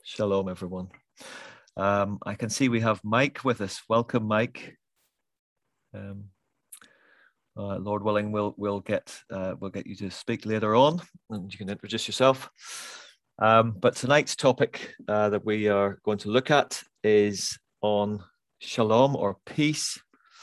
Shalom, everyone. I can see we have Mike with us. Welcome, Mike. Lord willing, we'll get you to speak later on, and you can introduce yourself. But tonight's topic that we are going to look at is on shalom or peace.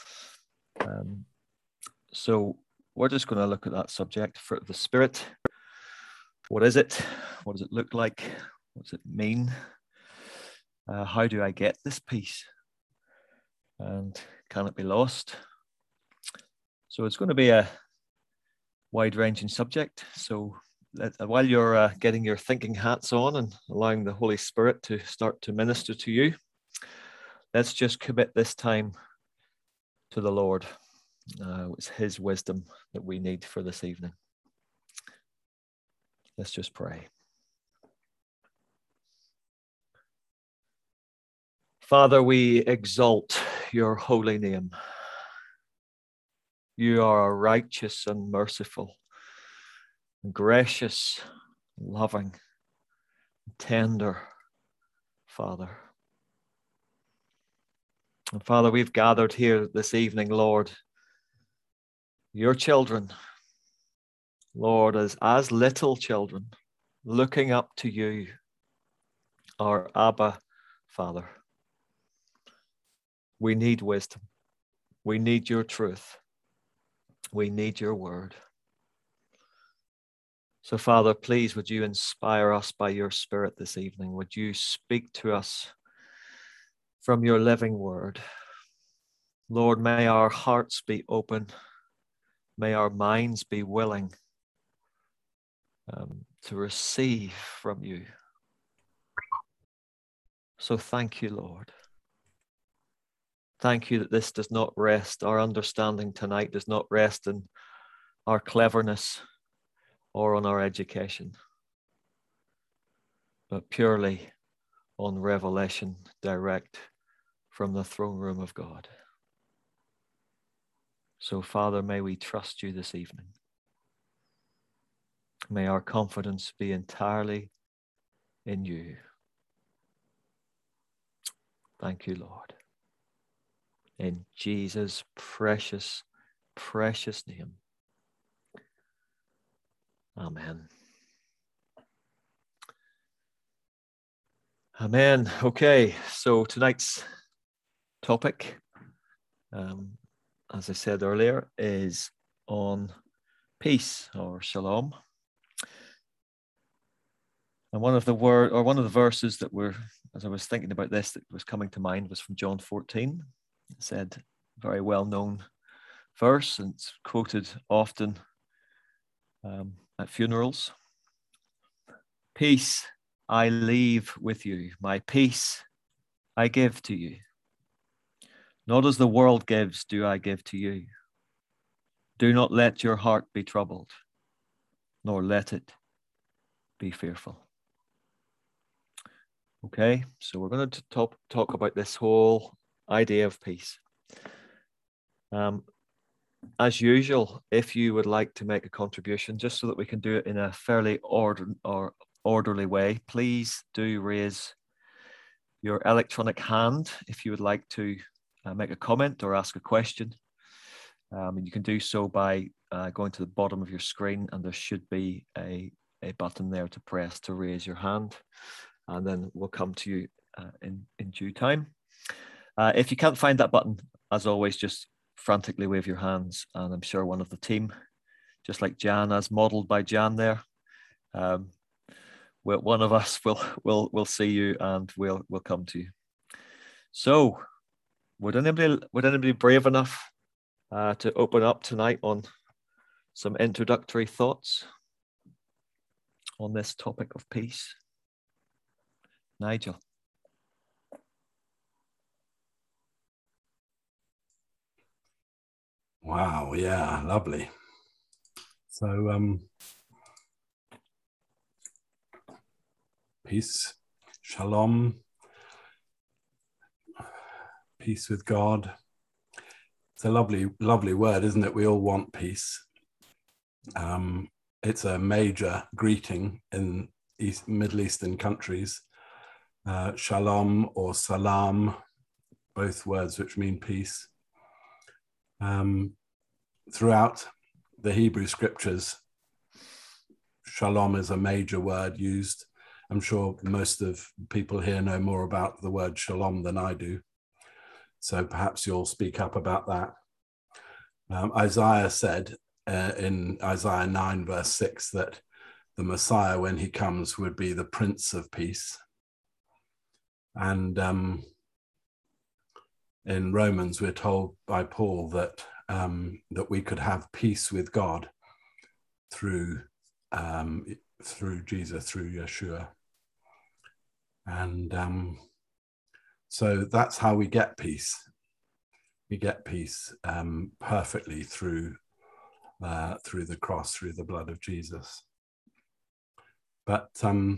So we're just going to look at that subject, fruit of the Spirit. What is it? What does it look like? What does it mean? How do I get this peace? And can it be lost? So it's going to be a wide-ranging subject. So while you're getting your thinking hats on and allowing the Holy Spirit to start to minister to you, let's just commit this time to the Lord. It's His wisdom that we need for this evening. Let's just pray. Father, we exalt your holy name. You are righteous and merciful, and gracious, loving, tender Father. And Father, we've gathered here this evening, Lord, your children, Lord, as little children, looking up to you, our Abba Father. We need wisdom. We need your truth. We need your word. So, Father, please, would you inspire us by your Spirit this evening? Would you speak to us from your living word? Lord, may our hearts be open. May our minds be willing to receive from you. So thank you, Lord. Thank you that this does not rest, our understanding tonight does not rest in our cleverness or on our education, but purely on revelation direct from the throne room of God. So, Father, may we trust you this evening. May our confidence be entirely in you. Thank you, Lord. In Jesus' precious, precious name. Amen. Amen. Okay, so tonight's topic, as I said earlier, is on peace or shalom. And one of the verses that as I was thinking about this, that was coming to mind was from John 14. It said, very well-known verse, and it's quoted often at funerals. Peace I leave with you, my peace I give to you. Not as the world gives do I give to you. Do not let your heart be troubled, nor let it be fearful. Okay, so we're going to talk about this whole idea of peace. As usual, if you would like to make a contribution, just so that we can do it in a fairly orderly way, please do raise your electronic hand if you would like to make a comment or ask a question. And you can do so by going to the bottom of your screen, and there should be a button there to press to raise your hand, and then we'll come to you in due time. If you can't find that button, as always, just frantically wave your hands, and I'm sure one of the team, just like Jan, as modeled by Jan there, one of us will see you and we'll come to you. So, would anybody brave enough to open up tonight on some introductory thoughts on this topic of peace? Nigel. Wow, yeah, lovely. So, peace, shalom, peace with God. It's a lovely, lovely word, isn't it? We all want peace. It's a major greeting in Middle Eastern countries. shalom or salam, both words which mean peace. Throughout the Hebrew scriptures, shalom is a major word used. I'm sure most of people here know more about the word shalom than I do. So perhaps you'll speak up about that. Isaiah said in Isaiah 9 verse 6 that the Messiah, when he comes, would be the Prince of Peace. And in Romans, we're told by Paul that that we could have peace with God through Jesus, through Yeshua. And so that's how we get peace. We get peace perfectly through the cross, through the blood of Jesus. But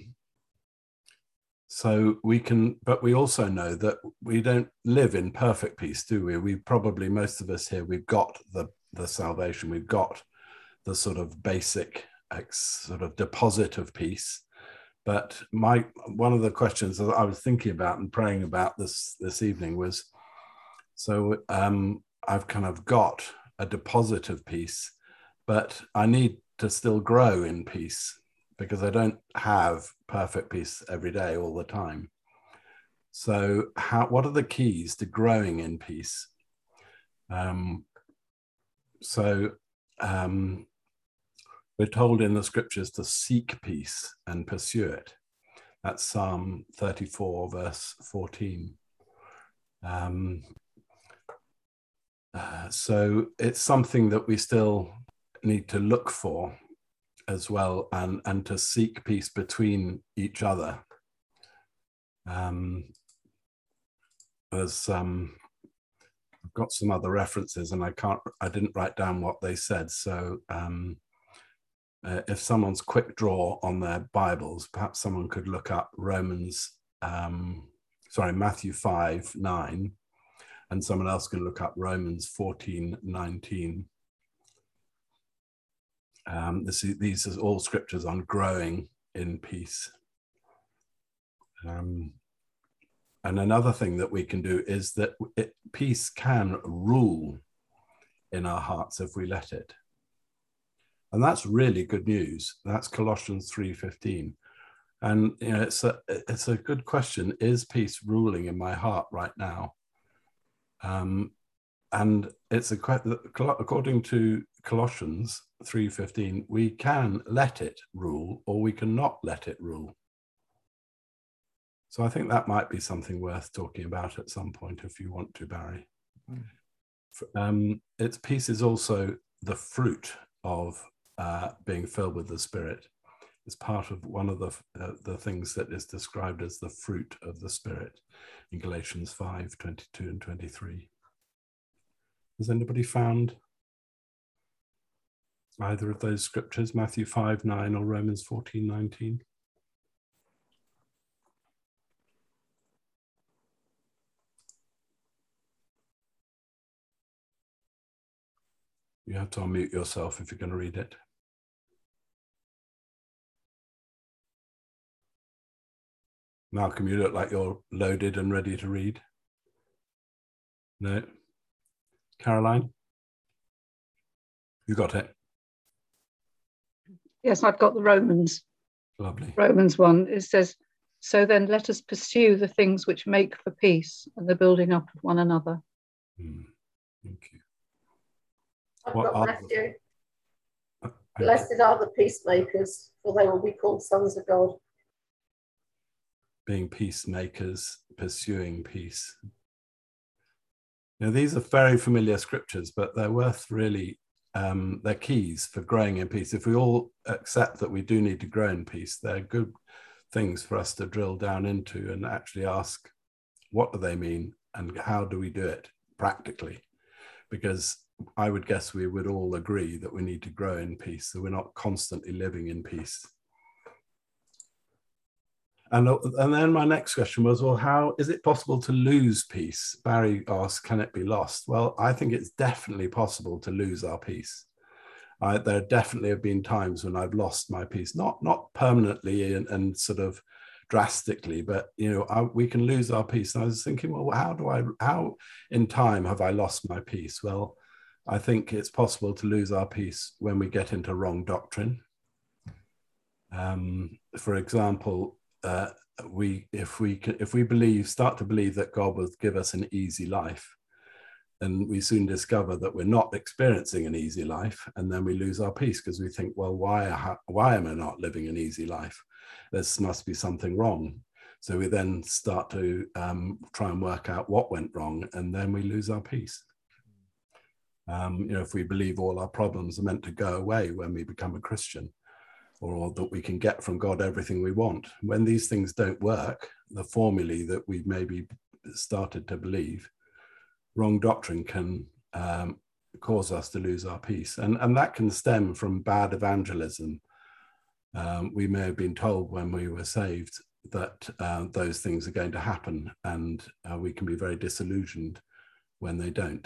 so we can, but we also know that we don't live in perfect peace, do we? We probably, most of us here, we've got the salvation, we've got the sort of basic sort of deposit of peace. But one of the questions that I was thinking about and praying about this evening was, so I've kind of got a deposit of peace, but I need to still grow in peace, because I don't have perfect peace every day, all the time. So what are the keys to growing in peace? We're told in the scriptures to seek peace and pursue it. That's Psalm 34, verse 14. So it's something that we still need to look for as well, and to seek peace between each other. I've got some other references, and I didn't write down what they said. So if someone's quick draw on their Bibles, perhaps someone could look up Matthew 5:9, and someone else can look up Romans 14:19. These are all scriptures on growing in peace. And another thing that we can do is that peace can rule in our hearts if we let it. And that's really good news. That's Colossians 3:15. And you know, it's a good question. Is peace ruling in my heart right now? And it's according to Colossians 3:15, we can let it rule, or we cannot let it rule. So I think that might be something worth talking about at some point if you want to, Barry. Its peace is also the fruit of being filled with the Spirit. It's part of one of the things that is described as the fruit of the Spirit in Galatians 5:22 and 23. Has anybody found either of those scriptures, Matthew 5:9 or Romans 14:19? You have to unmute yourself if you're going to read it. Malcolm, you look like you're loaded and ready to read. No? Caroline? You got it? Yes, I've got the Romans. Lovely. Romans 1, it says, so then let us pursue the things which make for peace and the building up of one another. Thank you. I've got Matthew. Blessed are the peacemakers, for they will be called sons of God. Being peacemakers, pursuing peace. Now, these are very familiar scriptures, but they're worth really, they're keys for growing in peace. If we all accept that we do need to grow in peace, they're good things for us to drill down into and actually ask, what do they mean and how do we do it practically? Because I would guess we would all agree that we need to grow in peace, so we're not constantly living in peace. And then my next question was, well, how is it possible to lose peace? Barry asked, can it be lost? Well, I think it's definitely possible to lose our peace. There definitely have been times when I've lost my peace, not permanently and sort of drastically, but we can lose our peace. And I was thinking, well, how in time have I lost my peace? Well, I think it's possible to lose our peace when we get into wrong doctrine. For example, if we start to believe that God will give us an easy life, then we soon discover that we're not experiencing an easy life, and then we lose our peace because we think, well, why am I not living an easy life? This must be something wrong. So we then start to try and work out what went wrong, and then we lose our peace. If we believe all our problems are meant to go away when we become a Christian, or that we can get from God everything we want, when these things don't work, the formulae that we've maybe started to believe, wrong doctrine can cause us to lose our peace. And that can stem from bad evangelism. We may have been told when we were saved that those things are going to happen, and we can be very disillusioned when they don't.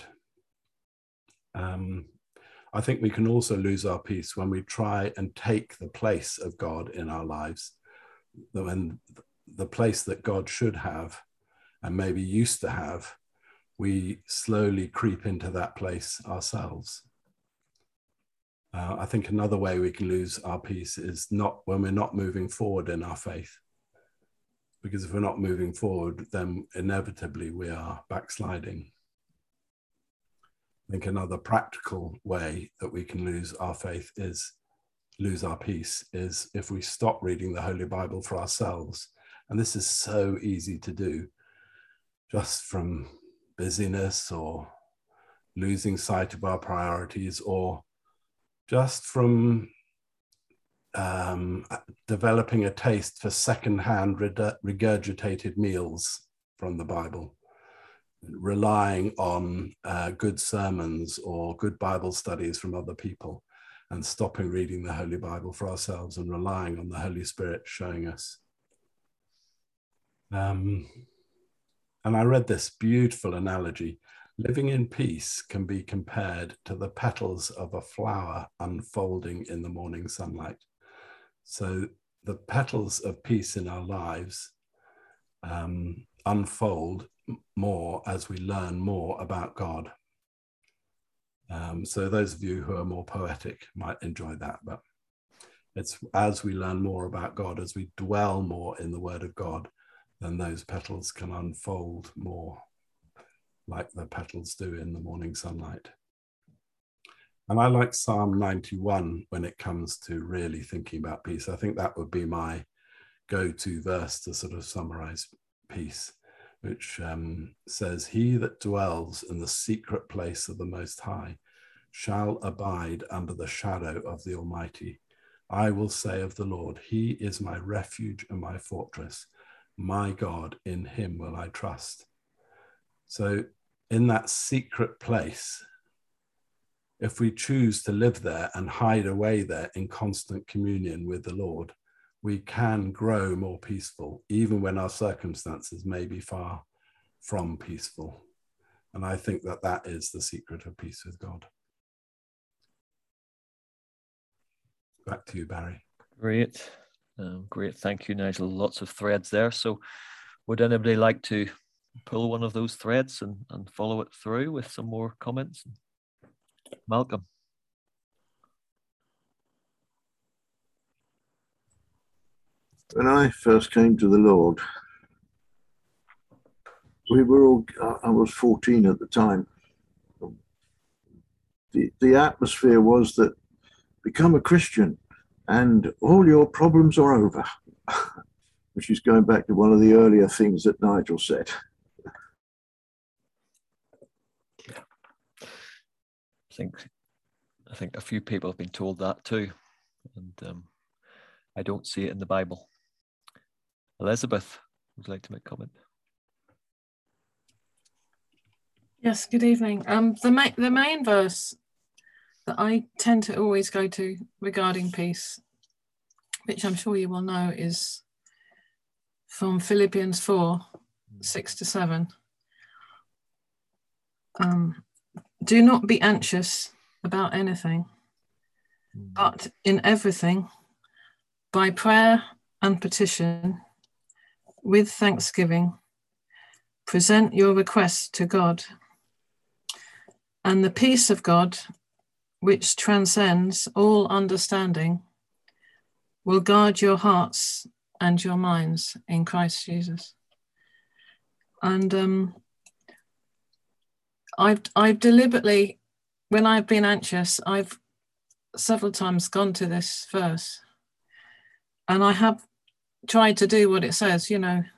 I think we can also lose our peace when we try and take the place of God in our lives, when the place that God should have and maybe used to have, we slowly creep into that place ourselves. I think another way we can lose our peace is not when we're not moving forward in our faith. Because if we're not moving forward, then inevitably we are backsliding. I think another practical way that we can lose our peace is if we stop reading the Holy Bible for ourselves. And this is so easy to do, just from busyness or losing sight of our priorities, or just from developing a taste for secondhand regurgitated meals from the Bible, relying on good sermons or good Bible studies from other people, and stopping reading the Holy Bible for ourselves and relying on the Holy Spirit showing us. And I read this beautiful analogy. Living in peace can be compared to the petals of a flower unfolding in the morning sunlight. So the petals of peace in our lives unfold more as we learn more about God. So those of you who are more poetic might enjoy that, but it's as we learn more about God, as we dwell more in the Word of God, then those petals can unfold more like the petals do in the morning sunlight. And I like Psalm 91 when it comes to really thinking about peace. I think that would be my go-to verse to sort of summarize peace, which says, "He that dwells in the secret place of the Most High shall abide under the shadow of the Almighty. I will say of the Lord, He is my refuge and my fortress. My God, in Him will I trust." So in that secret place, if we choose to live there and hide away there in constant communion with the Lord, we can grow more peaceful, even when our circumstances may be far from peaceful. And I think that that is the secret of peace with God. Back to you, Barry. Great. Great. Thank you, Nigel. Lots of threads there. So would anybody like to pull one of those threads and follow it through with some more comments? Malcolm. When I first came to the Lord, I was 14 at the time. The atmosphere was that become a Christian and all your problems are over, which is going back to one of the earlier things that Nigel said. Yeah. I think a few people have been told that too, and I don't see it in the Bible. Elizabeth, would you like to make a comment? Yes, good evening. The main verse that I tend to always go to regarding peace, which I'm sure you will know, is from Philippians 4:6-7. Do not be anxious about anything, but in everything, by prayer and petition, with thanksgiving, present your requests to God, and the peace of God, which transcends all understanding, will guard your hearts and your minds in Christ Jesus. And I've deliberately, when I've been anxious, I've several times gone to this verse, and I have tried to do what it says, you know,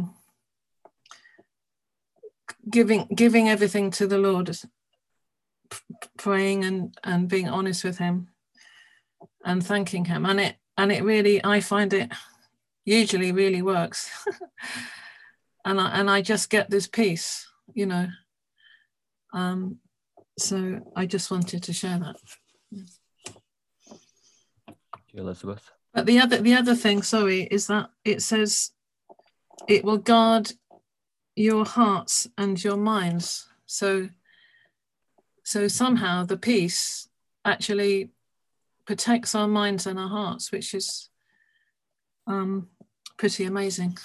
giving everything to the Lord, praying and being honest with him and thanking him. And it really, I find it usually really works. and I just get this peace, you know. So I just wanted to share that. Thank you, Elizabeth. But the other thing, sorry, is that it says it will guard your hearts and your minds. So somehow the peace actually protects our minds and our hearts, which is pretty amazing.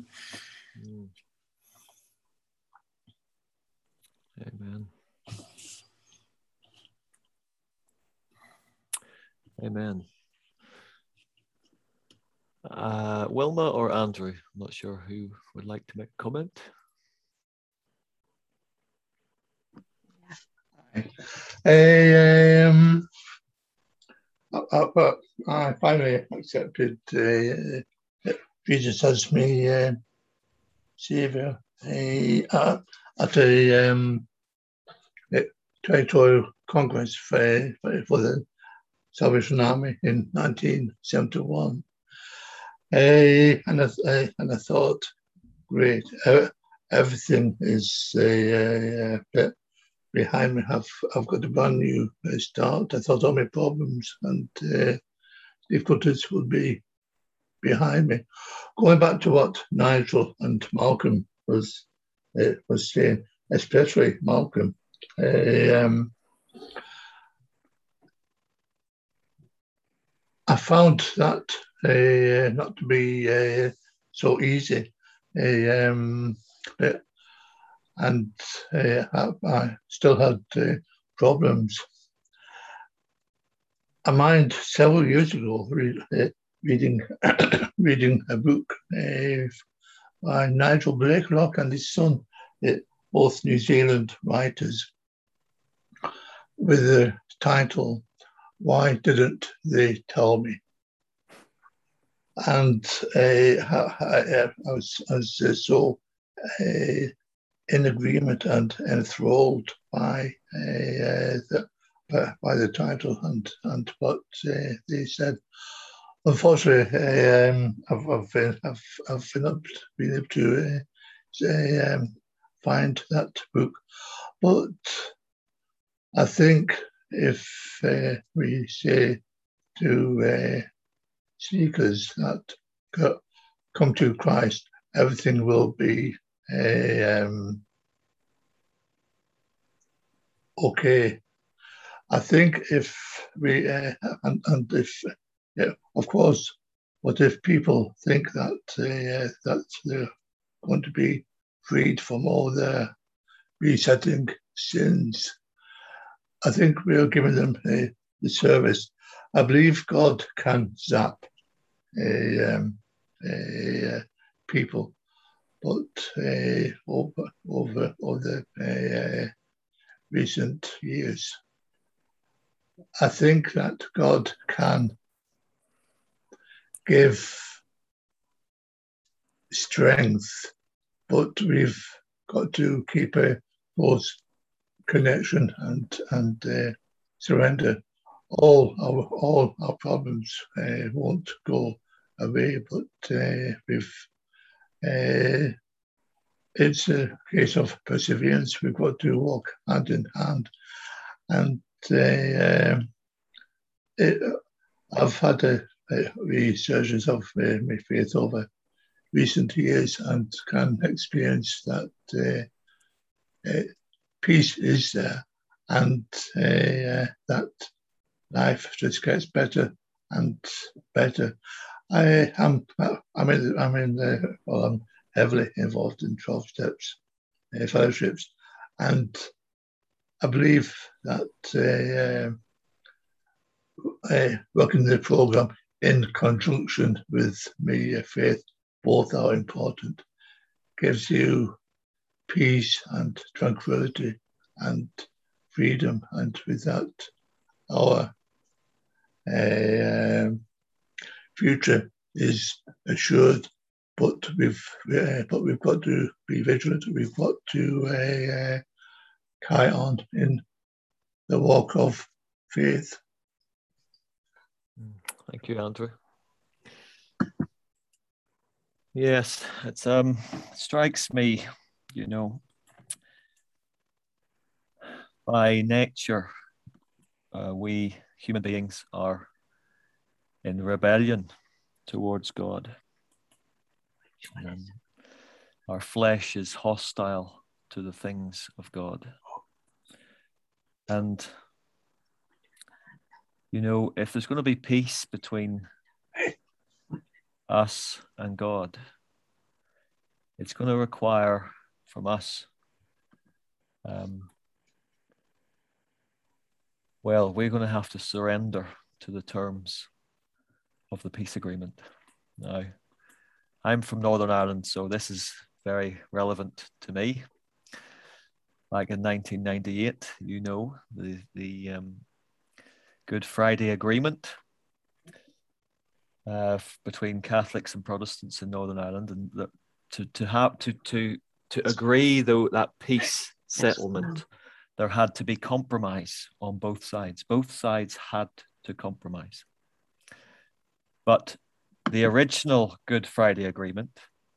Amen. Amen. Wilma or Andrew? I'm not sure who would like to make a comment. I finally accepted Jesus as my Saviour at a territorial congress for the Salvation Army in 1971. And I thought, great, everything is behind me. I've got a brand new start. I thought all my problems and difficulties would be behind me. Going back to what Nigel and Malcolm was saying, especially Malcolm, I found that not to be so easy, and I still had problems. I mind several years ago reading a book by Nigel Blakelock and his son, both New Zealand writers, with the title, "Why Didn't They Tell Me?" And I was so in agreement and enthralled by the title and what they said. Unfortunately, I've not been able to find that book, but I think if we say to seekers that come to Christ, everything will be okay. I think if we and if of course, what if people think that that they're going to be freed from all their besetting sins? I think we are giving them the service. I believe God can zap people, but over the recent years, I think that God can give strength, but we've got to keep a close connection and surrender. All our problems won't go away, but it's a case of perseverance. We've got to walk hand in hand, and I've had resurgence of my faith over recent years and can experience that peace is there, and that life just gets better and better. I'm heavily involved in 12 steps fellowships, and I believe that working the program in conjunction with media faith, both are important. Gives you peace and tranquility and freedom, and with that, our future is assured. But we've got to be vigilant. We've got to carry on in the walk of faith. Thank you, Andrew. Yes, it strikes me, you know, by nature, we human beings are in rebellion towards God. Our flesh is hostile to the things of God. And, you know, if there's going to be peace between us and God, it's going to require from us, well, we're going to have to surrender to the terms of the peace agreement. Now, I'm from Northern Ireland, so this is very relevant to me. Back in 1998, you know, the Good Friday Agreement between Catholics and Protestants in Northern Ireland, and that to agree though that peace settlement, there had to be compromise on both sides. Both sides had to compromise. But the original Good Friday Agreement,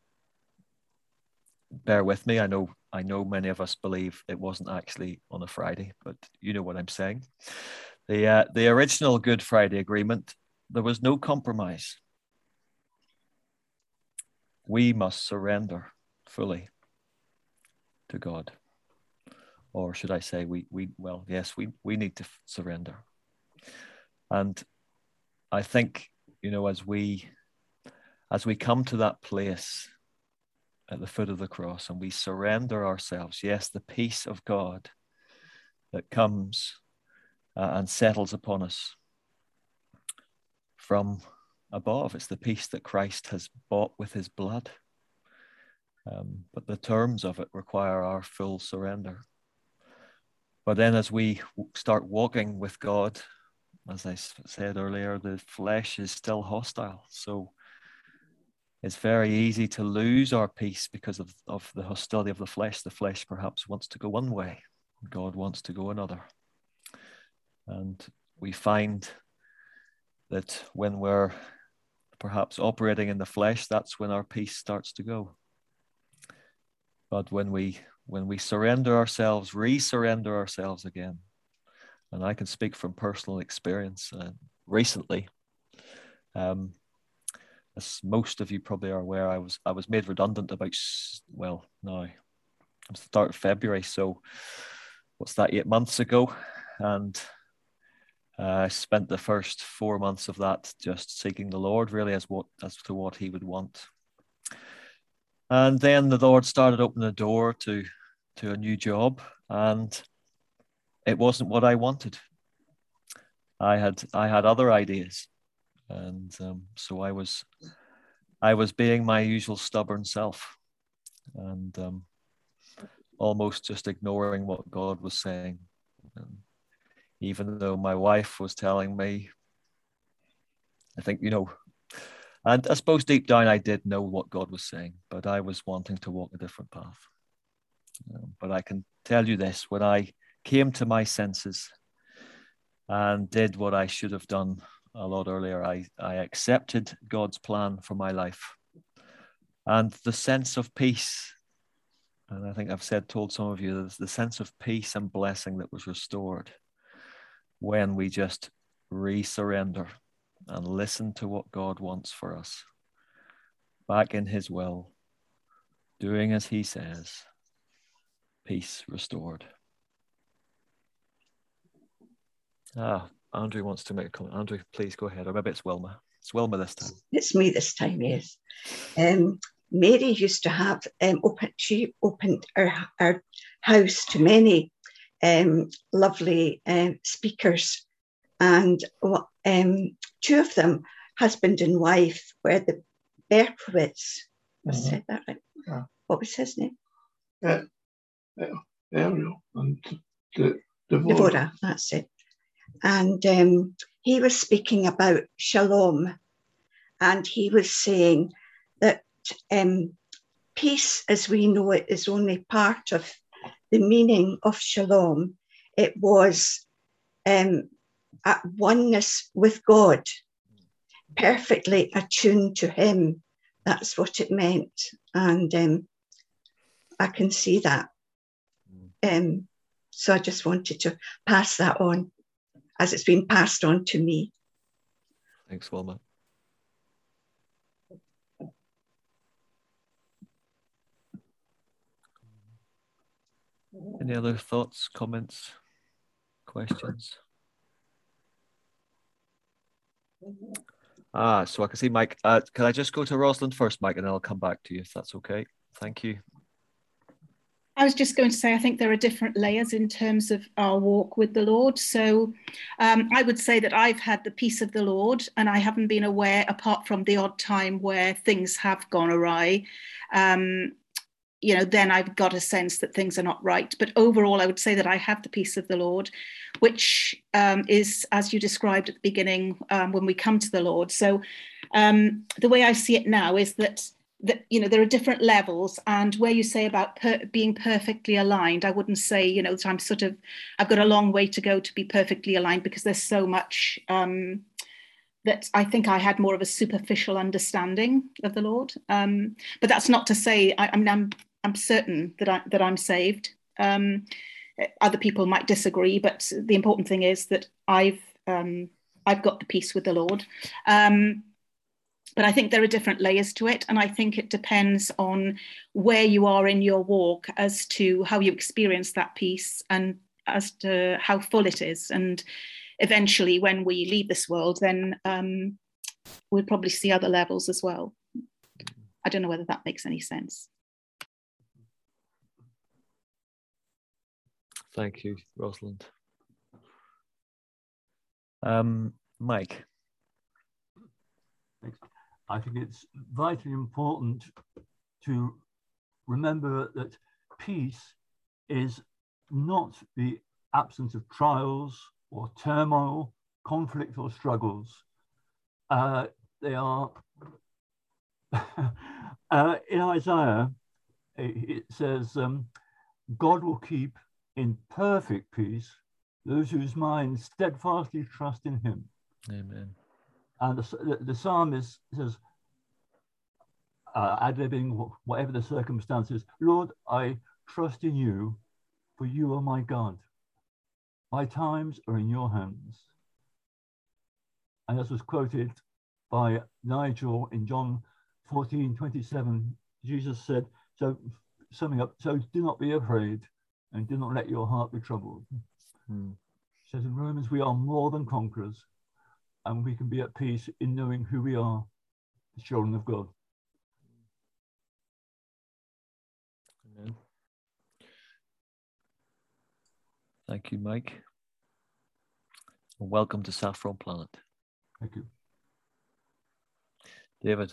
bear with me, I know many of us believe it wasn't actually on a Friday, but you know what I'm saying. The original Good Friday Agreement, there was no compromise. We must surrender fully to God. Or should I say, we need to surrender. And I think, you know, as we come to that place at the foot of the cross and we surrender ourselves, yes, the peace of God that comes and settles upon us from above. It's the peace that Christ has bought with his blood. But the terms of it require our full surrender. But then as we start walking with God, as I said earlier, the flesh is still hostile. So it's very easy to lose our peace because of the hostility of the flesh. The flesh perhaps wants to go one way. God wants to go another. And we find that when we're perhaps operating in the flesh, that's when our peace starts to go. But when we surrender ourselves, re-surrender ourselves again, and I can speak from personal experience recently, as most of you probably are aware, I was made redundant about, well, now it's the start of February, so what's that, 8 months ago, and I spent the first 4 months of that just seeking the Lord, really, as to what he would want. And then the Lord started opening the door to a new job, and it wasn't what I wanted. I had other ideas, and so I was being my usual stubborn self, and almost just ignoring what God was saying. Even though my wife was telling me, I think, you know, and I suppose deep down I did know what God was saying, but I was wanting to walk a different path. But I can tell you this, when I came to my senses and did what I should have done a lot earlier, I accepted God's plan for my life. And the sense of peace, and I think I've told some of you, the sense of peace and blessing that was restored when we just re-surrender and listen to what God wants for us, back in his will, doing as he says, peace restored. Andrew wants to make a comment. Andrew, please go ahead. Or maybe it's Wilma. It's Wilma this time. It's me this time, yes. Mary used to have, she opened her house to many lovely speakers. And two of them, husband and wife, were the Berkowitz. I said that right. Yeah. What was his name? Ariel and Devorah, that's it. And he was speaking about shalom. And he was saying that peace, as we know it, is only part of the meaning of shalom. It was at oneness with God, perfectly attuned to him. That's what it meant. And I can see that. So I just wanted to pass that on as it's been passed on to me. Thanks, Wilma. Any other thoughts, comments, questions? So I can see Mike. Can I just go to Rosalind first, Mike, and then I'll come back to you if that's okay. Thank you. I was just going to say, I think there are different layers in terms of our walk with the Lord. So I would say that I've had the peace of the Lord, and I haven't been aware, apart from the odd time where things have gone awry, you know, then I've got a sense that things are not right. But overall, I would say that I have the peace of the Lord, which is, as you described at the beginning, when we come to the Lord. So the way I see it now is that you know, there are different levels, and where you say about being perfectly aligned, I wouldn't say, you know, that I've got a long way to go to be perfectly aligned, because there's so much that I think I had more of a superficial understanding of the Lord. But that's not to say I'm certain that I'm saved. Other people might disagree, but the important thing is that I've got the peace with the Lord. But I think there are different layers to it. And I think it depends on where you are in your walk as to how you experience that peace and as to how full it is. And eventually, when we leave this world, then we'll probably see other levels as well. I don't know whether that makes any sense. Thank you, Rosalind. Mike. Thanks. I think it's vitally important to remember that peace is not the absence of trials or turmoil, conflict or struggles. They are, in Isaiah, it says, God will keep in perfect peace those whose minds steadfastly trust in him. Amen. And the psalmist says, ad-libbing, whatever the circumstances, Lord, I trust in you, for you are my God. My times are in your hands. And as was quoted by Nigel in John 14:27, Jesus said, so summing up, so do not be afraid and do not let your heart be troubled. It says in Romans, we are more than conquerors, and we can be at peace in knowing who we are, the children of God. Amen. Thank you, Mike. And welcome to Saffron Planet. Thank you. David.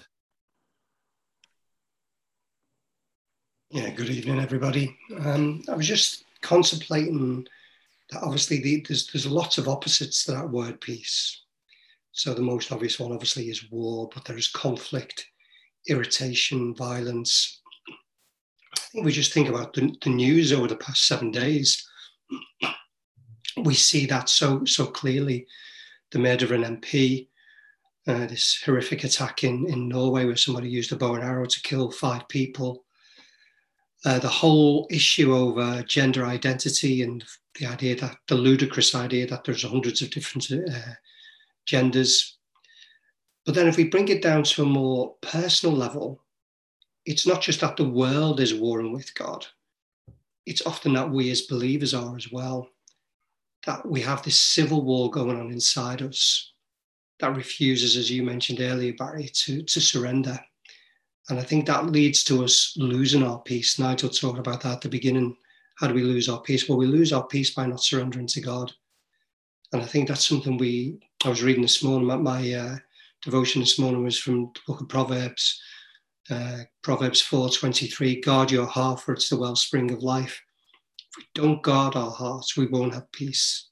Yeah, good evening, everybody. I was just contemplating that obviously there's lots of opposites to that word peace. So the most obvious one obviously is war, but there is conflict, irritation, violence. I think we just think about the news over the past 7 days. We see that so clearly. The murder of an MP, this horrific attack in Norway where somebody used a bow and arrow to kill 5 people. The whole issue over gender identity and the ludicrous idea that there's hundreds of different genders. But then if we bring it down to a more personal level, it's not just that the world is warring with God. It's often that we as believers are as well. That we have this civil war going on inside us that refuses, as you mentioned earlier, Barry, to surrender. And I think that leads to us losing our peace. Nigel talked about that at the beginning. How do we lose our peace? Well, we lose our peace by not surrendering to God. And I think that's something I was reading this morning, my devotion this morning was from the book of Proverbs, Proverbs 4:23, guard your heart, for it's the wellspring of life. If we don't guard our hearts, we won't have peace.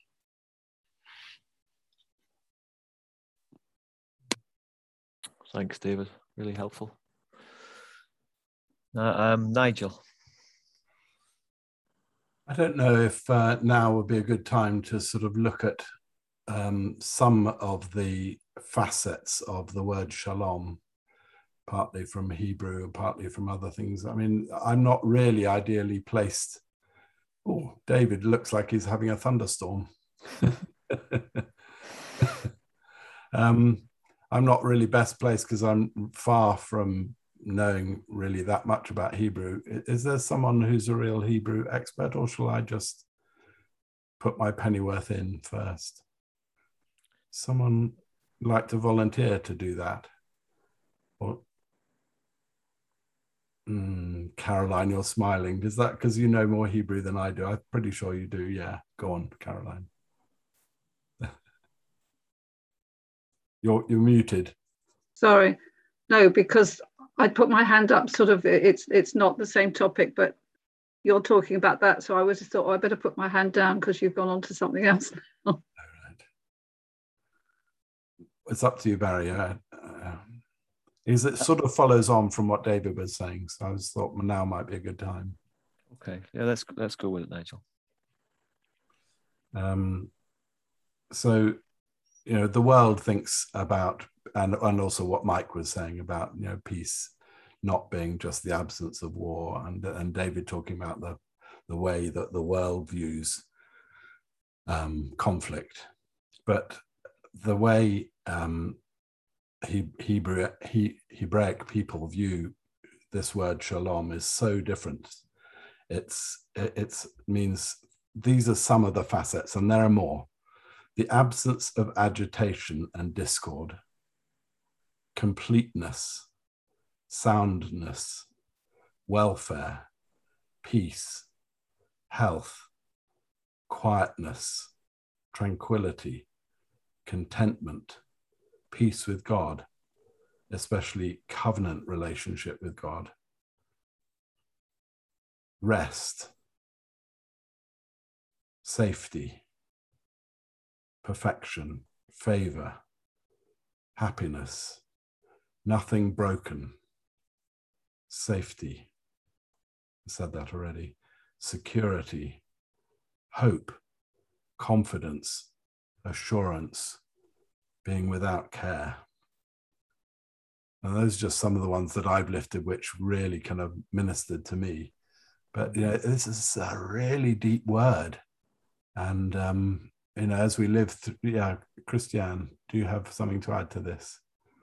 Thanks, David. Really helpful. Nigel. I don't know if now would be a good time to sort of look at some of the facets of the word shalom, partly from Hebrew and partly from other things. I mean, I'm not really ideally placed. Oh, David looks like he's having a thunderstorm. I'm not really best placed because I'm far from knowing really that much about Hebrew. Is there someone who's a real Hebrew expert, or shall I just put my pennyworth in first? Someone like to volunteer to do that? Or Caroline, you're smiling. Is that because you know more Hebrew than I do? I'm pretty sure you do. Yeah, go on, Caroline. You're muted. Sorry. No, because I put my hand up sort of, it's not the same topic, but you're talking about that. So I was just thought, oh, I better put my hand down because you've gone on to something else now. All right. It's up to you, Barry. It sort of follows on from what David was saying. So I just thought now might be a good time. Okay. Yeah, let's go with it, Nigel. So, you know, the world thinks about, and also what Mike was saying about, you know, peace not being just the absence of war, and David talking about the way that the world views conflict, but the way Hebraic people view this word shalom is so different. It means these are some of the facets, and there are more. The absence of agitation and discord, completeness, soundness, welfare, peace, health, quietness, tranquility, contentment, peace with God, especially covenant relationship with God, rest, safety, perfection, favor, happiness, nothing broken, safety, I said that already, security, hope, confidence, assurance, being without care. And those are just some of the ones that I've lifted, which really kind of ministered to me. But, you know, this is a really deep word. And, you know, as we live through, Christiane, do you have something to add to this?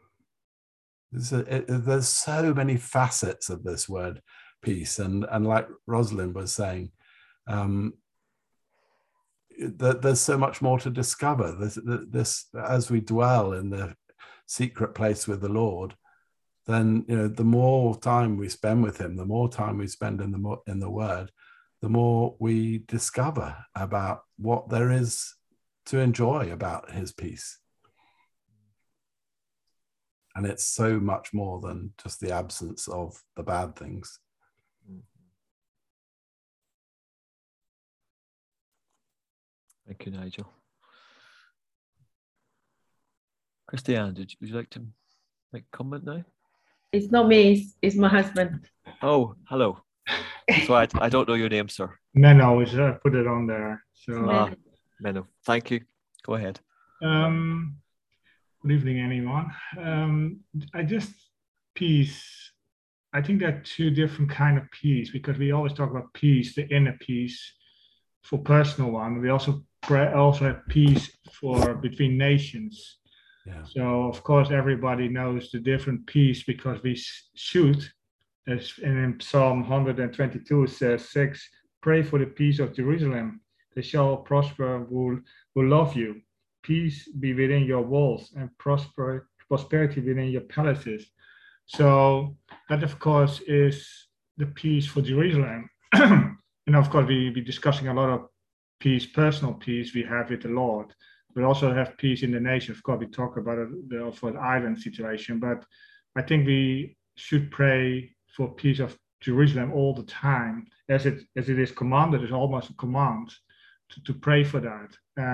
There's so many facets of this word peace. And like Rosalind was saying, there's so much more to discover. This, as we dwell in the secret place with the Lord, then, you know, the more time we spend with him, the more time we spend in the word, the more we discover about what there is to enjoy about his peace. And it's so much more than just the absence of the bad things. Thank you, Nigel. Christiane, would you like to make a comment now? It's not me, it's my husband. Oh, hello. So I don't know your name, sir. Menno is put it on there. So Menno, thank you. Go ahead. Good evening, anyone. Peace. I think there are two different kind of peace, because we always talk about peace, the inner peace for personal one. We also have peace for between nations. Yeah. So of course everybody knows the different peace, because we should, as in Psalm 122 says 6, pray for the peace of Jerusalem. They shall prosper who love you. Peace be within your walls and prosperity within your palaces. So that of course is the peace for Jerusalem. And of course, we're discussing a lot of peace, personal peace we have with the Lord. We also have peace in the nation. Of course, we talk about for the island situation, but I think we should pray for peace of Jerusalem all the time, as it is commanded. It's almost a command to pray for that.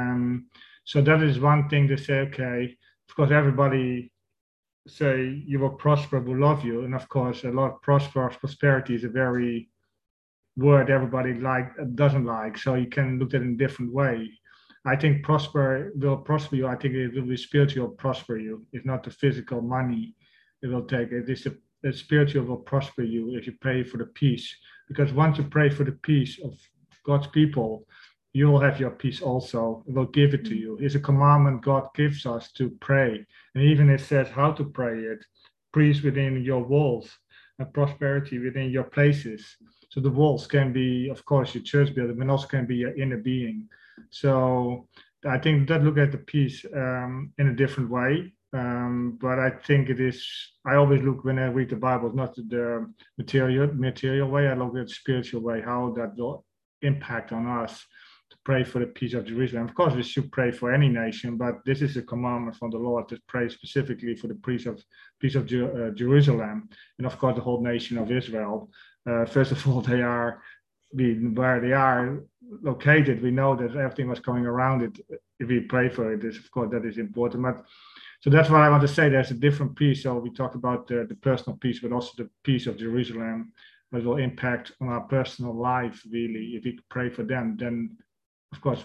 So that is one thing to say. Okay, of course, everybody say you will prosper, will love you, and of course, a lot of prosperity is a very word everybody doesn't like. So you can look at it in a different way. I think will prosper you. I think it will be spiritual prosper you. It's not the physical money it will take. It is the spiritual will prosper you if you pray for the peace. Because once you pray for the peace of God's people, you will have your peace also. It will give it to you. It's a commandment God gives us to pray. And even it says how to pray it. Peace within your walls and prosperity within your places. So the walls can be, of course, your church building, but also can be your inner being. So I think that look at the peace in a different way. But I think it is, I always look when I read the Bible, not the material way, I look at the spiritual way, how that will impact on us to pray for the peace of Jerusalem. Of course, we should pray for any nation, but this is a commandment from the Lord to pray specifically for the peace of Jerusalem, and of course the whole nation of Israel. First of all, where they are located, we know that everything was coming around it. If we pray for it, of course, that is important. But so that's what I want to say. There's a different peace. So we talk about the personal peace, but also the peace of Jerusalem, that will impact on our personal life, really. If we pray for them, then, of course,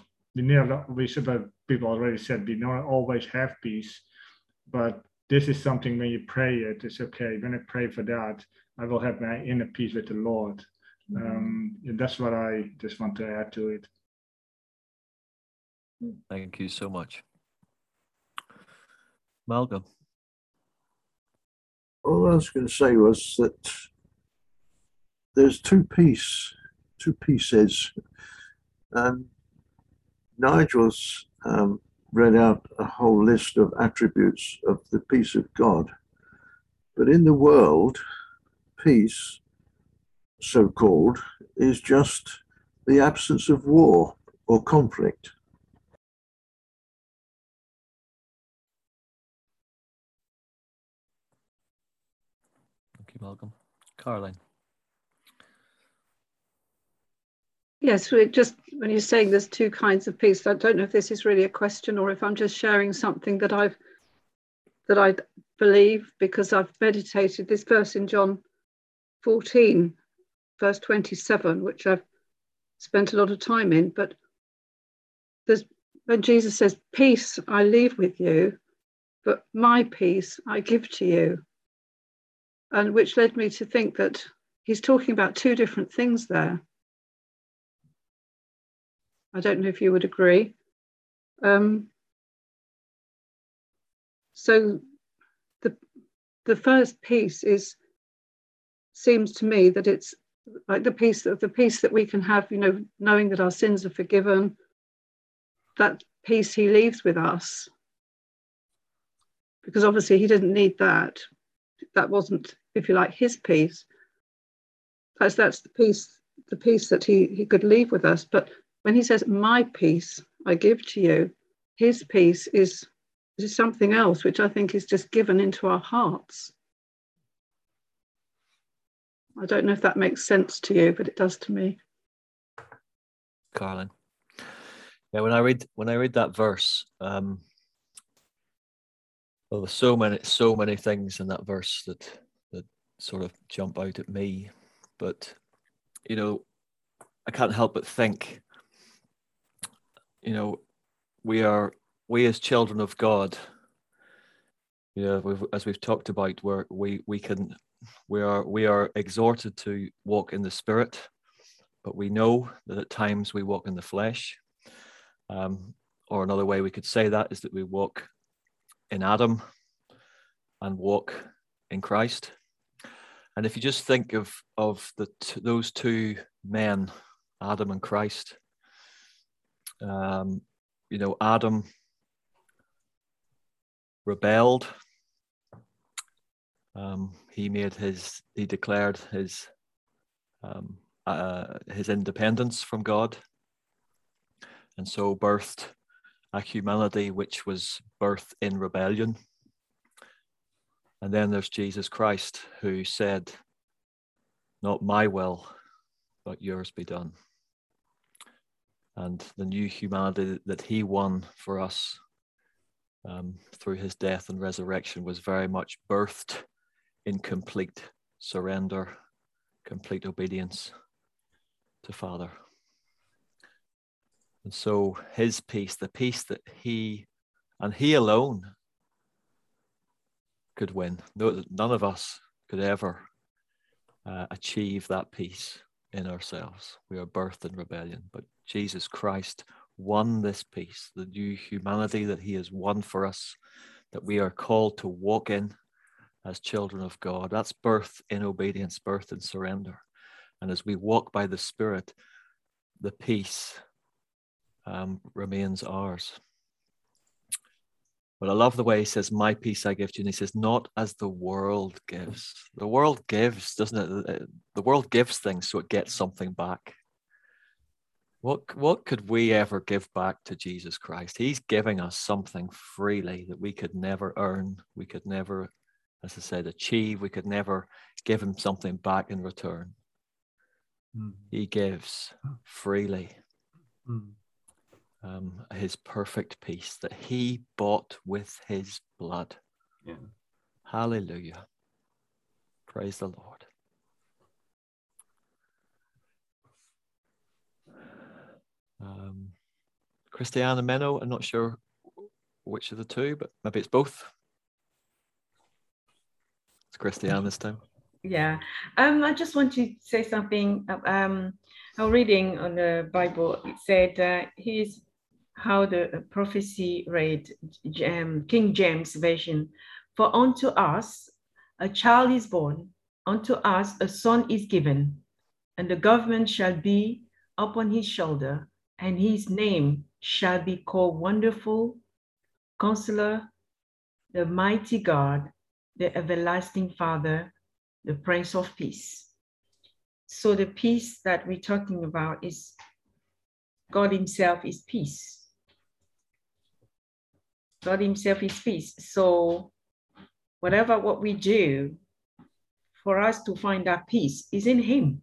people already said, we don't always have peace. But this is something when you pray it, it's okay. When I pray for that, I will have my inner peace with the Lord. That's what I just want to add to it. Thank you so much. Malcolm. All I was going to say was that there's two pieces. Nigel's read out a whole list of attributes of the peace of God. But in the world, peace, so-called, is just the absence of war or conflict. Thank you, Malcolm. Caroline. Yes, just when you're saying there's two kinds of peace, I don't know if this is really a question or if I'm just sharing something that I believe, because I've meditated this verse in John 14, verse 27, which I've spent a lot of time in. But when Jesus says, "Peace I leave with you, but my peace I give to you," and which led me to think that he's talking about two different things there. I don't know if you would agree. So the first piece seems to me that it's like the peace that we can have, knowing that our sins are forgiven. That peace he leaves with us, because obviously he didn't need that. That wasn't, if you like, his peace. That's the peace that he could leave with us. But when he says, "My peace I give to you," his peace is something else, which I think is just given into our hearts. I don't know if that makes sense to you, but it does to me. Caroline. Yeah, when I read that verse, well, there's so many things in that verse that sort of jump out at me. But I can't help but think, we as children of God, as we've talked about, we are exhorted to walk in the Spirit, but we know that at times we walk in the flesh. Or another way we could say that is that we walk in Adam and walk in Christ. And if you just think of those two men, Adam and Christ, Adam rebelled He declared his independence from God, and so birthed a humanity which was birthed in rebellion. And then there's Jesus Christ, who said, "Not my will, but yours be done." And the new humanity that he won for us through his death and resurrection was very much birthed in complete surrender, complete obedience to Father. And so his peace, the peace that he and he alone could win. None of us could ever achieve that peace in ourselves. We are birthed in rebellion, but Jesus Christ won this peace, the new humanity that he has won for us, that we are called to walk in as children of God. That's birth in obedience, birth in surrender. And as we walk by the Spirit, the peace remains ours. But I love the way he says, "My peace I give to you." And he says, "Not as the world gives." The world gives, doesn't it? The world gives things so it gets something back. What could we ever give back to Jesus Christ? He's giving us something freely that we could never earn. We could never, as I said, achieve. We could never give him something back in return. He gives freely. His perfect peace that he bought with his blood. Yeah. Hallelujah. Praise the Lord. Christiane and Menno, I'm not sure which of the two, but maybe it's both. It's Christiane this time. Yeah, I just want to say something. I'm reading on the Bible. It said, here's how the prophecy read, King James Version. "For unto us a child is born, unto us a son is given, and the government shall be upon his shoulder, and his name shall be called Wonderful, Counselor, the Mighty God, the Everlasting Father, the Prince of Peace." So the peace that we're talking about is God himself is peace. God himself is peace. So what we do for us to find that peace is in him.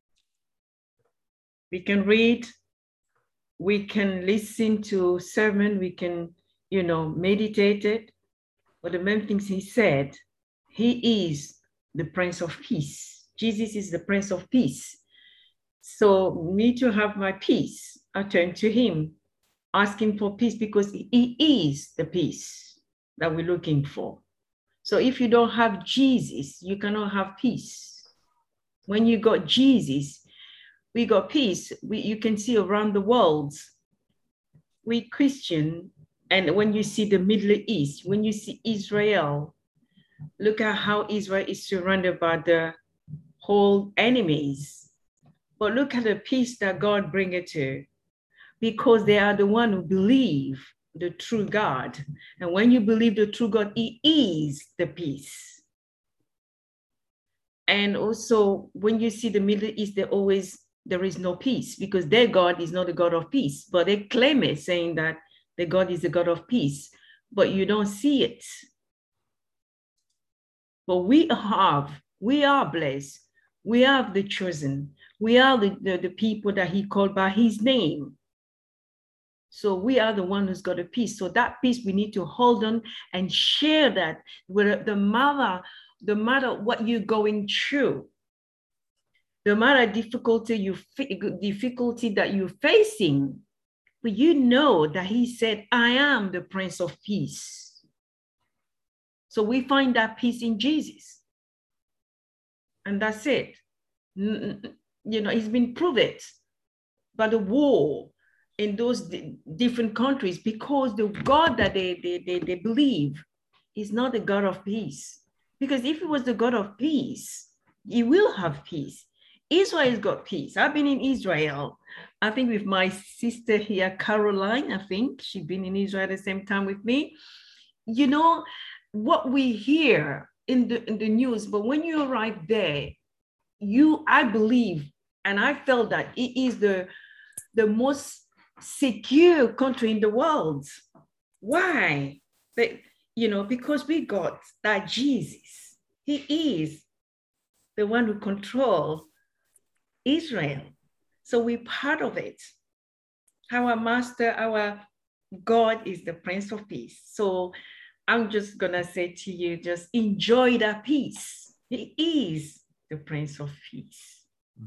We can read, we can listen to sermon, we can, meditate it. But the main things he said, he is the Prince of Peace. Jesus is the Prince of Peace. So me to have my peace, I turn to him, asking for peace, because he is the peace that we're looking for. So if you don't have Jesus, you cannot have peace. When you got Jesus, we got peace. You can see around the world, we Christian, and when you see the Middle East, when you see Israel, look at how Israel is surrounded by the whole enemies. But look at the peace that God brings it to, because they are the one who believe the true God. And when you believe the true God, he is the peace. And also when you see the Middle East, there is no peace, because their God is not a God of peace, but they claim it, saying that the God is a God of peace, but you don't see it. But we are blessed. We are the chosen. We are the people that he called by his name. So we are the one who's got a peace. So that peace we need to hold on and share that with the matter what you're going through, the matter difficulty that you're facing. But you know that he said, "I am the Prince of Peace." So we find that peace in Jesus. And that's it. It's been proven by the war in those different countries, because the God that they believe is not the God of peace. Because if he was the God of peace, he will have peace. Israel's got peace. I've been in Israel, I think with my sister here, Caroline. I think she's been in Israel at the same time with me. What we hear in the news, but when you arrive there, I believe, and I felt that it is the most secure country in the world. Why? Because we got that Jesus. He is the one who controls Israel. So we're part of it. Our master, our God is the Prince of Peace. So I'm just gonna say to you, just enjoy that peace. He is the Prince of Peace.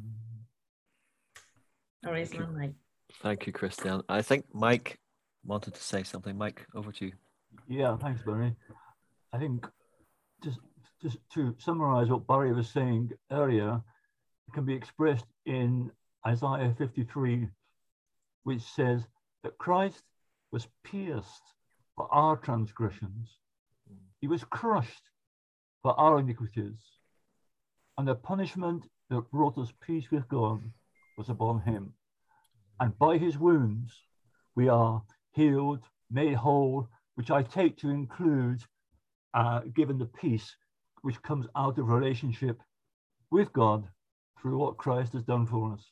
All right, it's not Mike. Thank you, Christian. I think Mike wanted to say something. Mike, over to you. Yeah, thanks, Barry. I think just to summarize what Barry was saying earlier, it can be expressed in Isaiah 53, which says that Christ was pierced for our transgressions. He was crushed for our iniquities. And the punishment that brought us peace with God was upon him. And by his wounds, we are healed, made whole, which I take to include given the peace which comes out of relationship with God through what Christ has done for us.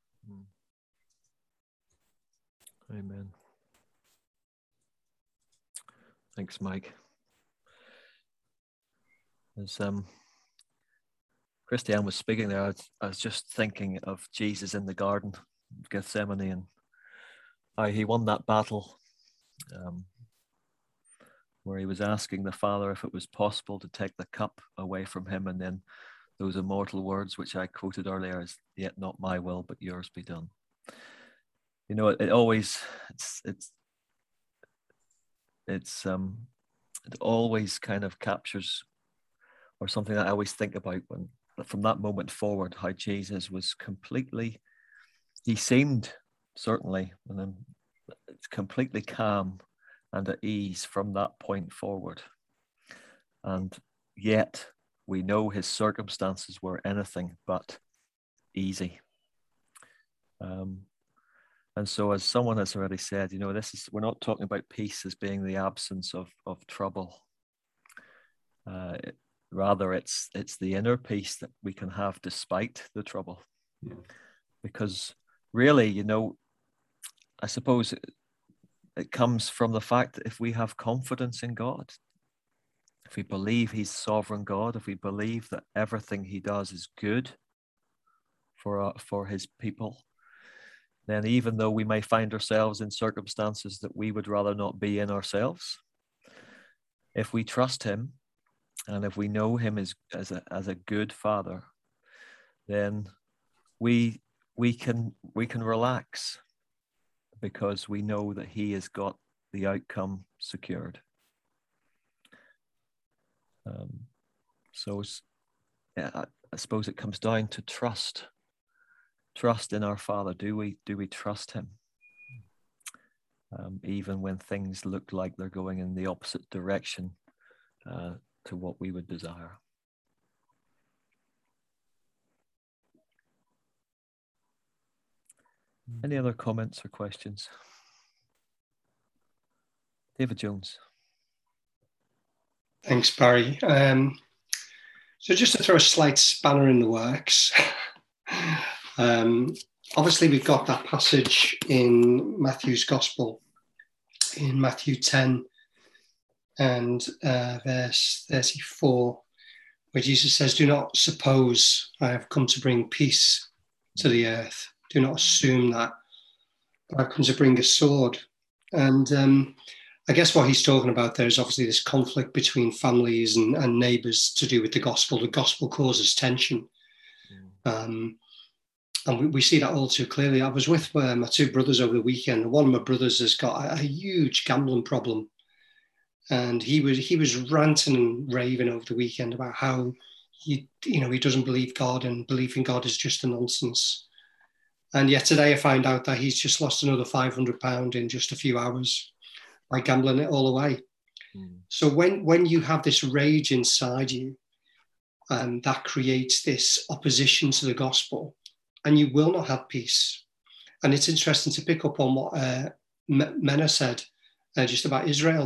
Amen. Thanks, Mike. As Christiane was speaking there, I was just thinking of Jesus in the Garden of Gethsemane and how he won that battle, where he was asking the Father if it was possible to take the cup away from him, and then those immortal words which I quoted earlier is, "Yet not my will, but yours be done." You know, it always kind of captures, or something that I always think about when, from that moment forward, how Jesus was he seemed certainly, and then it's completely calm and at ease from that point forward. And yet we know his circumstances were anything but easy. And so, as someone has already said, you know, we're not talking about peace as being the absence of trouble. Rather, it's the inner peace that we can have despite the trouble. Yeah. Because really, you know, I suppose it comes from the fact that if we have confidence in God, if we believe he's sovereign God, if we believe that everything he does is good for his people, then even though we may find ourselves in circumstances that we would rather not be in ourselves, if we trust him and if we know him as a good father, then we can relax, because we know that he has got the outcome secured. So yeah, I suppose it comes down to trust in our Father. Do we trust him, even when things look like they're going in the opposite direction to what we would desire? Any other comments or questions? David Jones. Thanks, Barry. So just to throw a slight spanner in the works, obviously we've got that passage in Matthew's Gospel, in Matthew 10 and verse 34, where Jesus says, "Do not suppose I have come to bring peace to the earth. Do not assume that I've come to bring a sword." And I guess what he's talking about there is obviously this conflict between families and neighbours to do with the gospel. The gospel causes tension. And we see that all too clearly. I was with my two brothers over the weekend, and one of my brothers has got a huge gambling problem. And he was ranting and raving over the weekend about how he doesn't believe God, and belief in God is just a nonsense. And yet today I find out that he's just lost another £500 in just a few hours by gambling it all away. So when you have this rage inside you, that creates this opposition to the gospel, and you will not have peace. And it's interesting to pick up on what Mena said just about Israel there.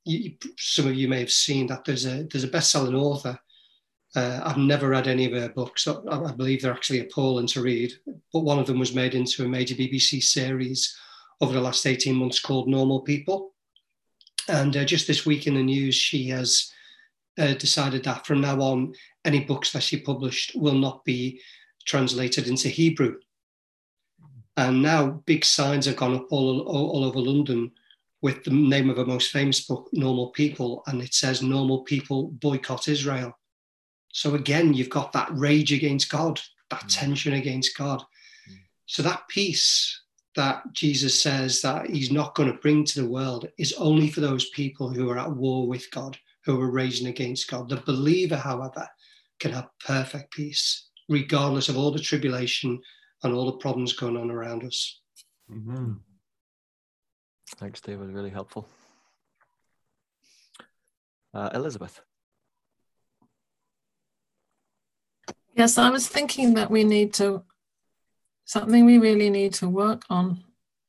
some of you may have seen that there's a best-selling author. I've never read any of her books. I believe they're actually appalling to read, but one of them was made into a major BBC series over the last 18 months called Normal People. And just this week in the news, she has decided that from now on, any books that she published will not be translated into Hebrew. And now big signs have gone up all over London with the name of her most famous book, Normal People, and it says Normal People Boycott Israel. So again, you've got that rage against God, that tension against God. So that peace that Jesus says that he's not going to bring to the world is only for those people who are at war with God, who are raging against God. The believer, however, can have perfect peace, regardless of all the tribulation and all the problems going on around us. Mm-hmm. Thanks, David. Really helpful. Elizabeth. Yes, I was thinking that something we really need to work on.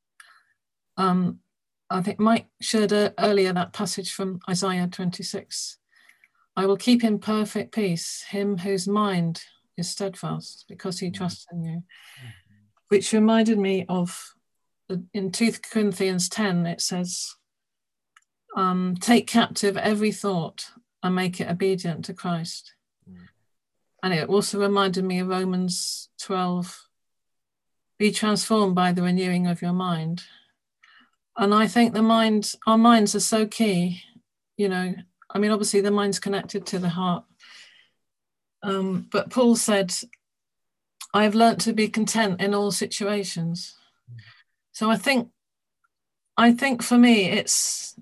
I think Mike shared earlier that passage from Isaiah 26. I will keep in perfect peace him whose mind is steadfast because he trusts in you. Which reminded me of, in 2 Corinthians 10, it says, take captive every thought and make it obedient to Christ. And it also reminded me of Romans 12, be transformed by the renewing of your mind. And I think our minds are so key, you know. I mean, obviously the mind's connected to the heart. But Paul said, I've learnt to be content in all situations. So I think for me, it's,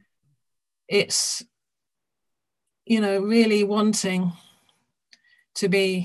you know, really wanting to be,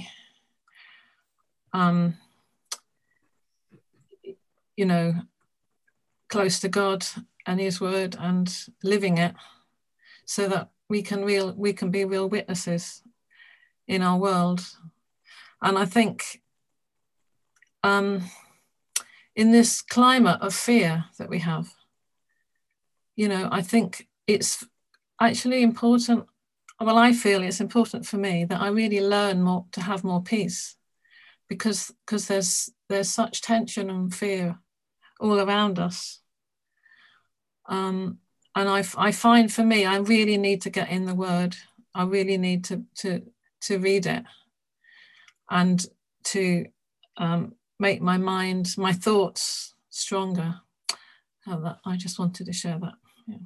you know, close to God and his word and living it so that we can be real witnesses in our world. And I think in this climate of fear that we have, you know, I think it's actually important. Well, I feel it's important for me that I really learn more to have more peace, because there's such tension and fear all around us. And I find for me, I really need to get in the word. I really need to read it and to make my mind, my thoughts stronger. I just wanted to share that. Yeah.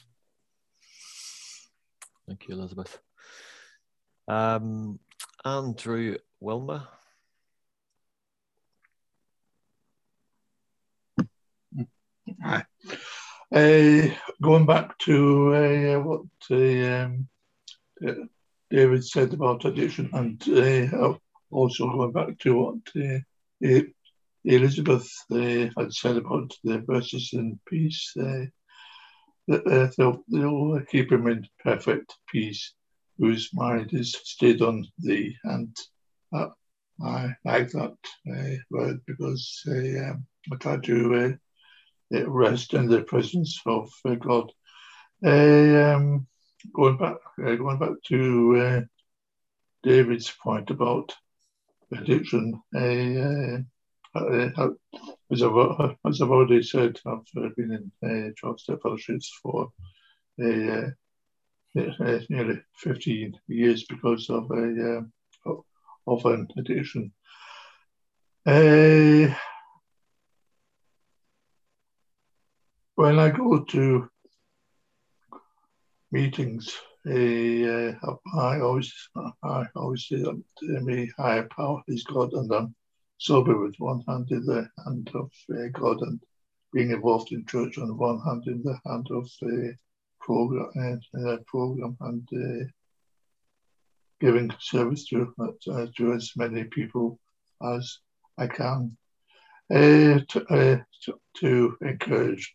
Thank you, Elizabeth. Andrew Wilmer. Hi. Going back to what David said about addiction, and also going back to what Elizabeth had said about the verses in peace, they'll keep him in perfect peace, whose mind is stayed on thee. And I like that word, because I try to rest in the presence of God. Going back to David's point about addiction, as I've already said, I've been in 12-step fellowships for nearly 15 years because of an addiction. When I go to meetings, I always say that my higher power is God, and I'm sober with one hand in the hand of God, and being involved in church on one hand in the hand of program and giving service to as many people as I can to encourage.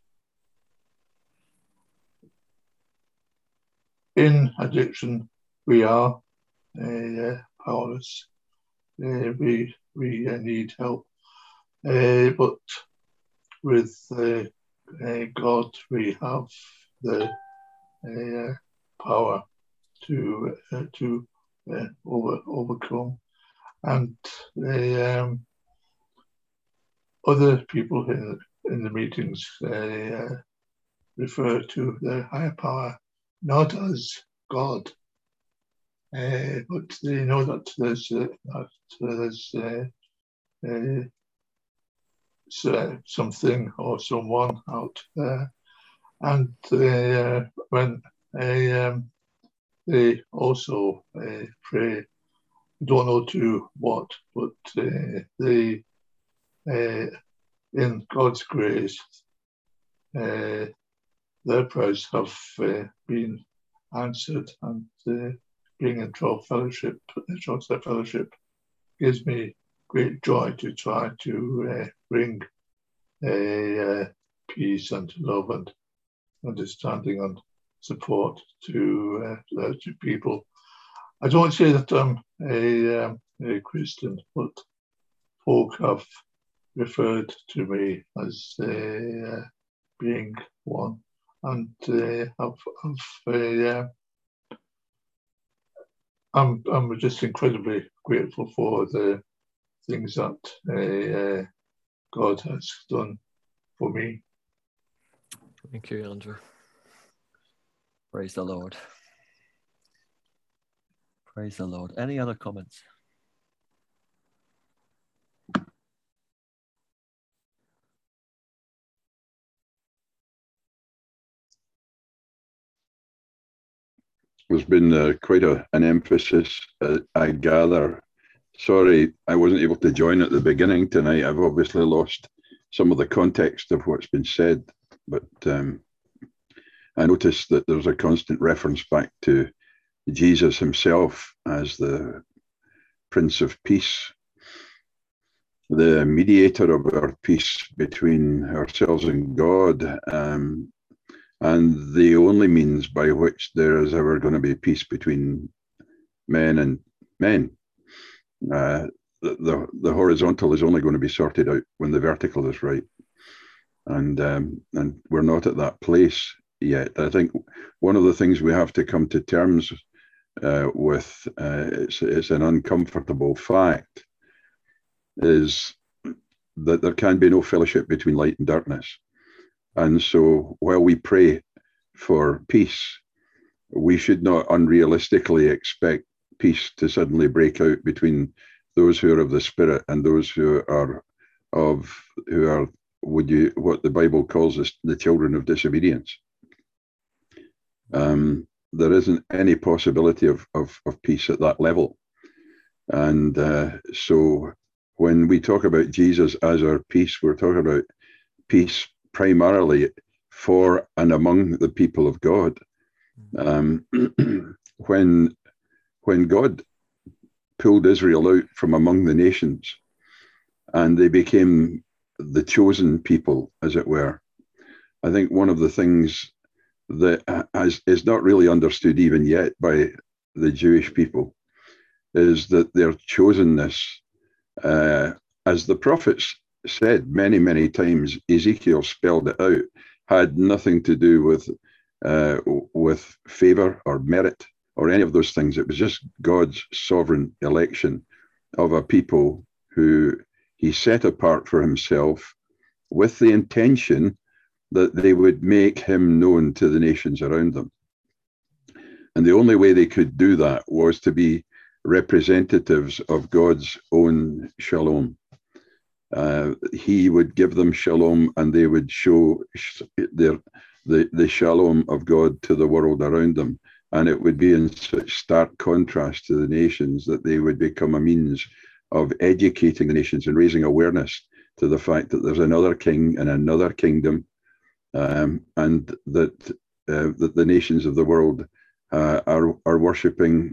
In addiction, we are powerless. We need help, but with God, we have the power to overcome. And other people in the meetings refer to the higher power not as God, but they know that there's something or someone out there, and when they also pray, don't know to what, but they in God's grace, their prayers have been answered, and being in 12 fellowship, gives me great joy to try to bring peace and love and understanding and support to people. I don't say that I'm a Christian, but folk have referred to me as being one, and I'm just incredibly grateful for the things that God has done for me. Thank you, Andrew. Praise the Lord. Praise the Lord. Any other comments? There's been quite an emphasis, I gather. Sorry, I wasn't able to join at the beginning tonight. I've obviously lost some of the context of what's been said, but I noticed that there's a constant reference back to Jesus himself as the Prince of Peace, the mediator of our peace between ourselves and God, and the only means by which there is ever going to be peace between men and men. The horizontal is only going to be sorted out when the vertical is right, and we're not at that place yet. I think one of the things we have to come to terms with, it's an uncomfortable fact, is that there can be no fellowship between light and darkness. And so while we pray for peace, we should not unrealistically expect peace to suddenly break out between those who are of the Spirit and those who are what the Bible calls us, the children of disobedience. There isn't any possibility of peace at that level. And so when we talk about Jesus as our peace, we're talking about peace primarily for and among the people of God. When God pulled Israel out from among the nations and they became the chosen people, as it were, I think one of the things that is not really understood even yet by the Jewish people is that their chosenness, as the prophets said many, many times, Ezekiel spelled it out, had nothing to do with favor or merit or any of those things. It was just God's sovereign election of a people who he set apart for himself with the intention that they would make him known to the nations around them. And the only way they could do that was to be representatives of God's own shalom. He would give them shalom, and they would show the shalom of God to the world around them. And it would be in such stark contrast to the nations that they would become a means of educating the nations and raising awareness to the fact that there's another king and another kingdom, and that the nations of the world are worshipping.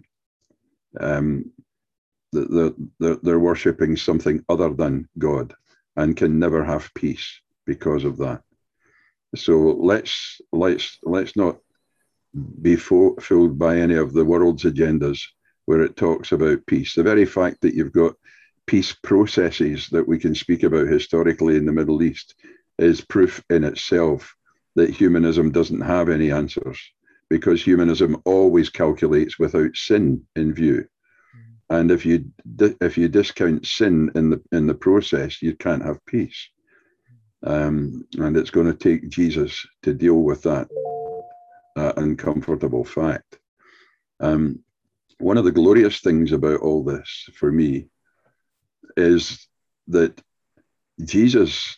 They're worshipping something other than God and can never have peace because of that. So let's not be fooled by any of the world's agendas where it talks about peace. The very fact that you've got peace processes that we can speak about historically in the Middle East is proof in itself that humanism doesn't have any answers because humanism always calculates without sin in view. And if you discount sin in the process, you can't have peace. And it's going to take Jesus to deal with that uncomfortable fact. One of the glorious things about all this for me is that Jesus'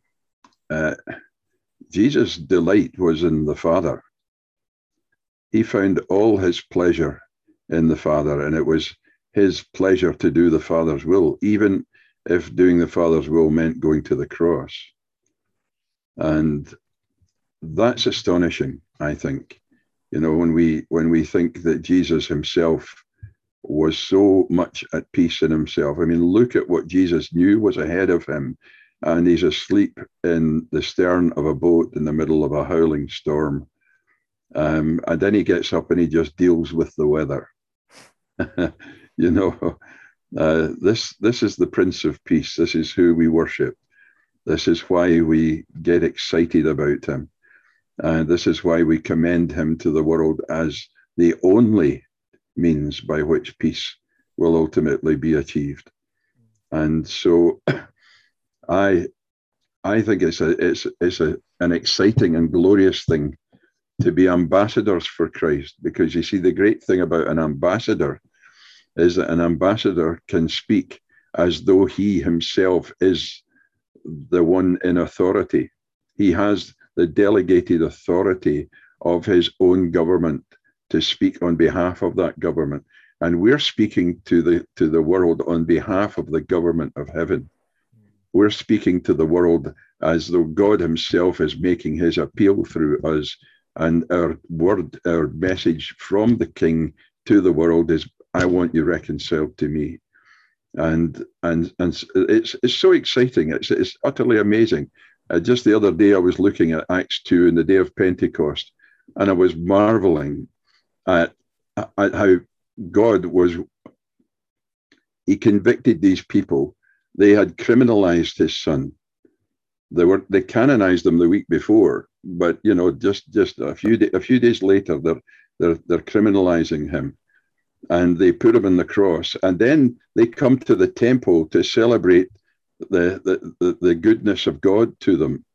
delight was in the Father. He found all his pleasure in the Father, and it was his pleasure to do the Father's will, even if doing the Father's will meant going to the cross. And that's astonishing, I think. You know, when we think that Jesus himself was so much at peace in himself. I mean, look at what Jesus knew was ahead of him, and he's asleep in the stern of a boat in the middle of a howling storm. And then he gets up and he just deals with the weather. You know, this is the Prince of Peace. This is who we worship. This is why we get excited about him. And this is why we commend him to the world as the only means by which peace will ultimately be achieved. And so I think it's an exciting and glorious thing to be ambassadors for Christ, because you see, the great thing about an ambassador is that an ambassador can speak as though he himself is the one in authority. He has the delegated authority of his own government to speak on behalf of that government. And we're speaking to the world on behalf of the government of heaven. We're speaking to the world as though God himself is making his appeal through us. And our message from the King to the world is, I want you reconciled to me. And it's so exciting. It's utterly amazing. Just the other day, I was looking at Acts 2 in the day of Pentecost, and I was marveling at how God he convicted these people. They had criminalized his son. They canonized him the week before, but you know, just a few days later, they're criminalizing him, and they put him on the cross, and then they come to the temple to celebrate the goodness of God to them,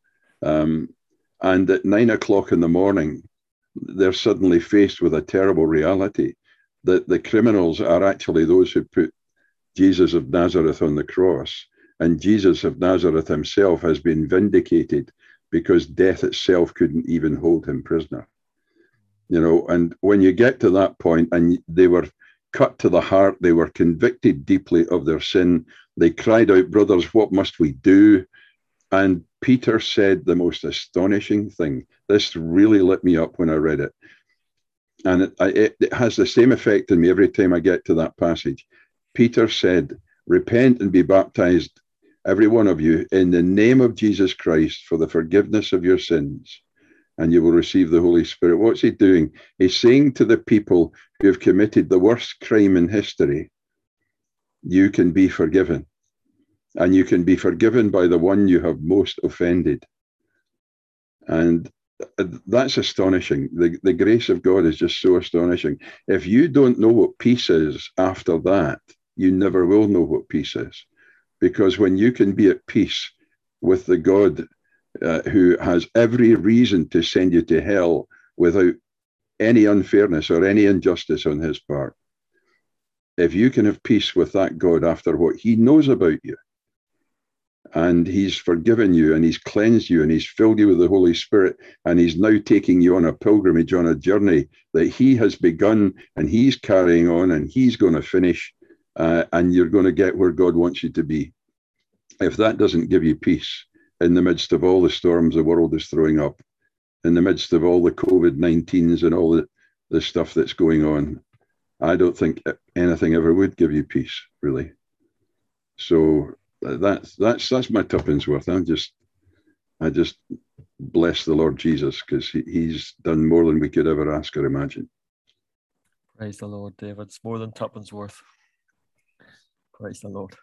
and at 9 o'clock in the morning, they're suddenly faced with a terrible reality that the criminals are actually those who put Jesus of Nazareth on the cross. And Jesus of Nazareth himself has been vindicated because death itself couldn't even hold him prisoner. You know, and when you get to that point, and they were cut to the heart, they were convicted deeply of their sin, they cried out, brothers, what must we do? And Peter said the most astonishing thing. This really lit me up when I read it. And it has the same effect on me every time I get to that passage. Peter said, repent and be baptized, every one of you, in the name of Jesus Christ for the forgiveness of your sins, and you will receive the Holy Spirit. What's he doing? He's saying to the people who have committed the worst crime in history, you can be forgiven. And you can be forgiven by the one you have most offended. And that's astonishing. The grace of God is just so astonishing. If you don't know what peace is after that, you never will know what peace is. Because when you can be at peace with the God who has every reason to send you to hell without any unfairness or any injustice on his part, if you can have peace with that God after what he knows about you, and he's forgiven you, and he's cleansed you, and he's filled you with the Holy Spirit, and he's now taking you on a pilgrimage, on a journey that he has begun, and he's carrying on, and he's going to finish, and you're going to get where God wants you to be. If that doesn't give you peace in the midst of all the storms the world is throwing up, in the midst of all the COVID-19s and all the stuff that's going on, I don't think anything ever would give you peace, really. So that's my tuppence worth. I just bless the Lord Jesus, because he's done more than we could ever ask or imagine. Praise the Lord, David. It's more than tuppence worth. Praise the Lord.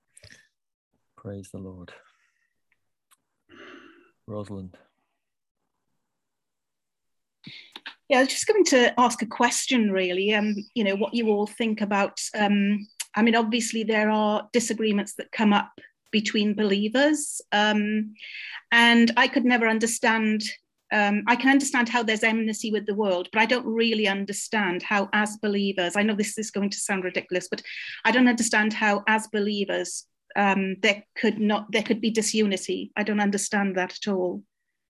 Praise the Lord. Rosalind. Yeah, I was just going to ask a question, really. You know, what you all think about. I mean, obviously there are disagreements that come up between believers, and I could never understand. I can understand how there's enmity with the world, but I don't really understand how, as believers, I know this is going to sound ridiculous, but I don't understand how, as believers, there could be disunity. I don't understand that at all.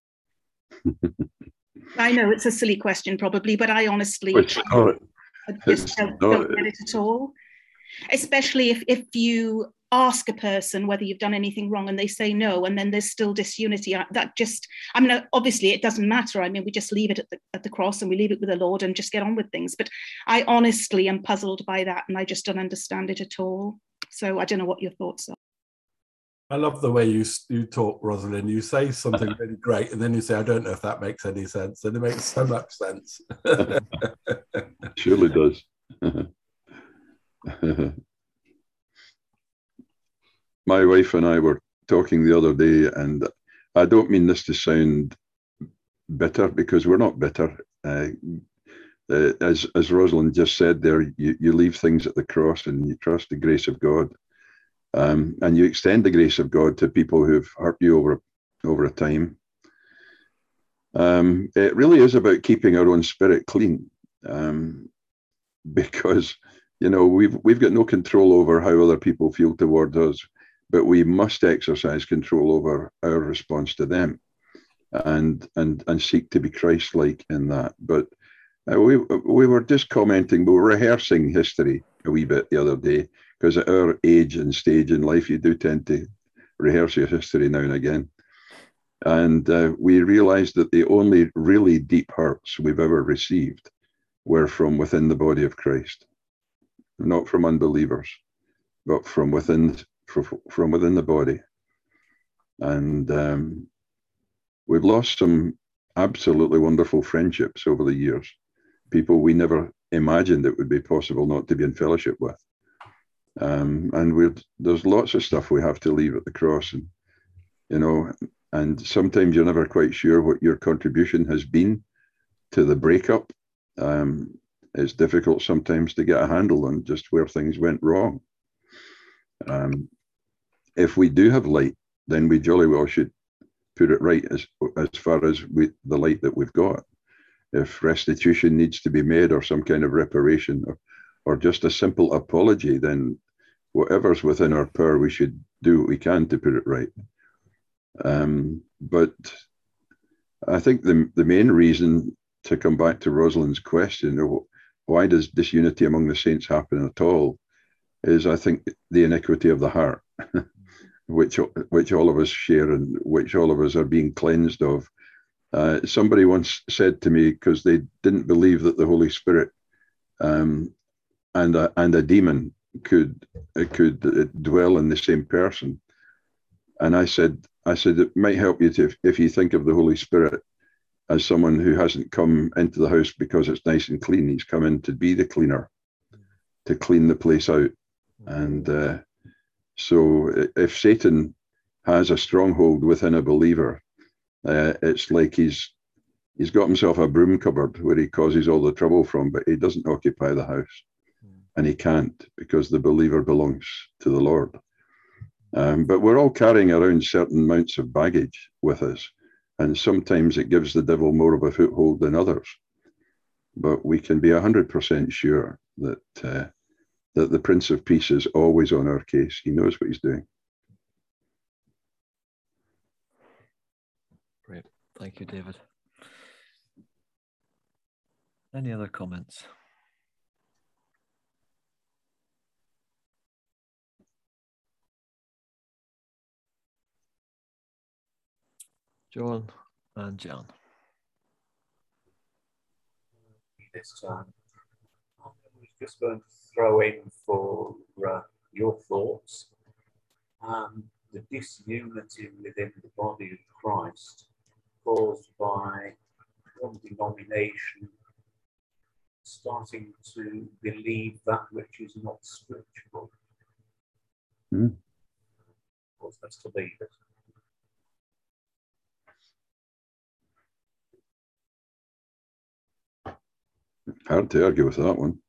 I know it's a silly question, probably, but I honestly just don't get it at all. Especially if you ask a person whether you've done anything wrong and they say no, and then there's still disunity. That just, I mean, obviously it doesn't matter. I mean, we just leave it at the cross and we leave it with the Lord and just get on with things. But I honestly am puzzled by that, and I just don't understand it at all. So I don't know what your thoughts are. I love the way you talk, Rosalind. You say something really great, and then you say, I don't know if that makes any sense. And it makes so much sense. Surely does. My wife and I were talking the other day, and I don't mean this to sound bitter, because we're not bitter. As Rosalind just said there, you leave things at the cross and you trust the grace of God. And you extend the grace of God to people who've hurt you over a time. It really is about keeping our own spirit clean, because, you know, we've got no control over how other people feel towards us, but we must exercise control over our response to them, and seek to be Christ-like in that. But we were just commenting, we were rehearsing history a wee bit the other day, because at our age and stage in life, you do tend to rehearse your history now and again. And we realized that the only really deep hurts we've ever received were from within the body of Christ, not from unbelievers, but from within the body. And we've lost some absolutely wonderful friendships over the years, people we never imagined it would be possible not to be in fellowship with. And there's lots of stuff we have to leave at the cross, and, you know, and sometimes you're never quite sure what your contribution has been to the breakup. It's difficult sometimes to get a handle on just where things went wrong. If we do have light, then we jolly well should put it right as far as the light that we've got. If restitution needs to be made, or some kind of reparation, or just a simple apology, then whatever's within our power, we should do what we can to put it right. But I think the main reason, to come back to Rosalind's question, why does disunity among the saints happen at all, is, I think, the iniquity of the heart, which all of us share, and which all of us are being cleansed of. Somebody once said to me, because they didn't believe that the Holy Spirit and a demon could dwell in the same person, and I said it might help you if you think of the Holy Spirit as someone who hasn't come into the house because it's nice and clean. He's come in to be the cleaner, to clean the place out. And so if Satan has a stronghold within a believer, it's like he's got himself a broom cupboard where he causes all the trouble from, but he doesn't occupy the house. And he can't, because the believer belongs to the Lord. But we're all carrying around certain amounts of baggage with us, and sometimes it gives the devil more of a foothold than others. But we can be 100% sure that that the Prince of Peace is always on our case. He knows what he's doing. Great. Thank you, David. Any other comments? John and Jan. This time, I was just going to throw in for your thoughts the disunity within the body of Christ caused by one denomination starting to believe that which is not spiritual. Of course, that's to leave it. Hard to argue with that one.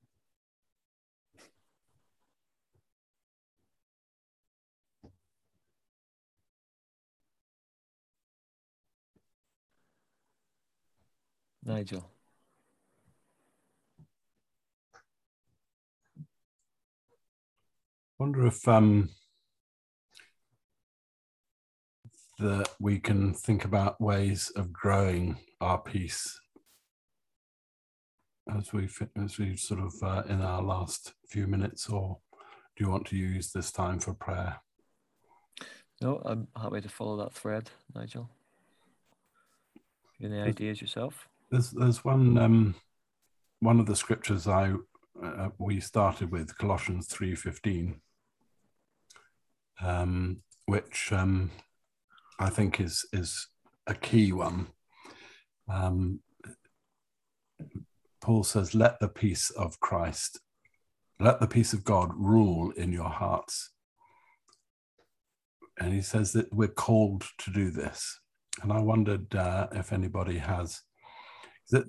Nigel. I wonder if that we can think about ways of growing our peace as we sort of in our last few minutes, or do you want to use this time for prayer? No, I'm happy to follow that thread, Nigel. Any ideas yourself? There's one of the scriptures we started with, Colossians 3:15, which I think is a key one. Paul says, "Let the peace of Christ, let the peace of God rule in your hearts." And he says that we're called to do this. And I wondered if anybody has that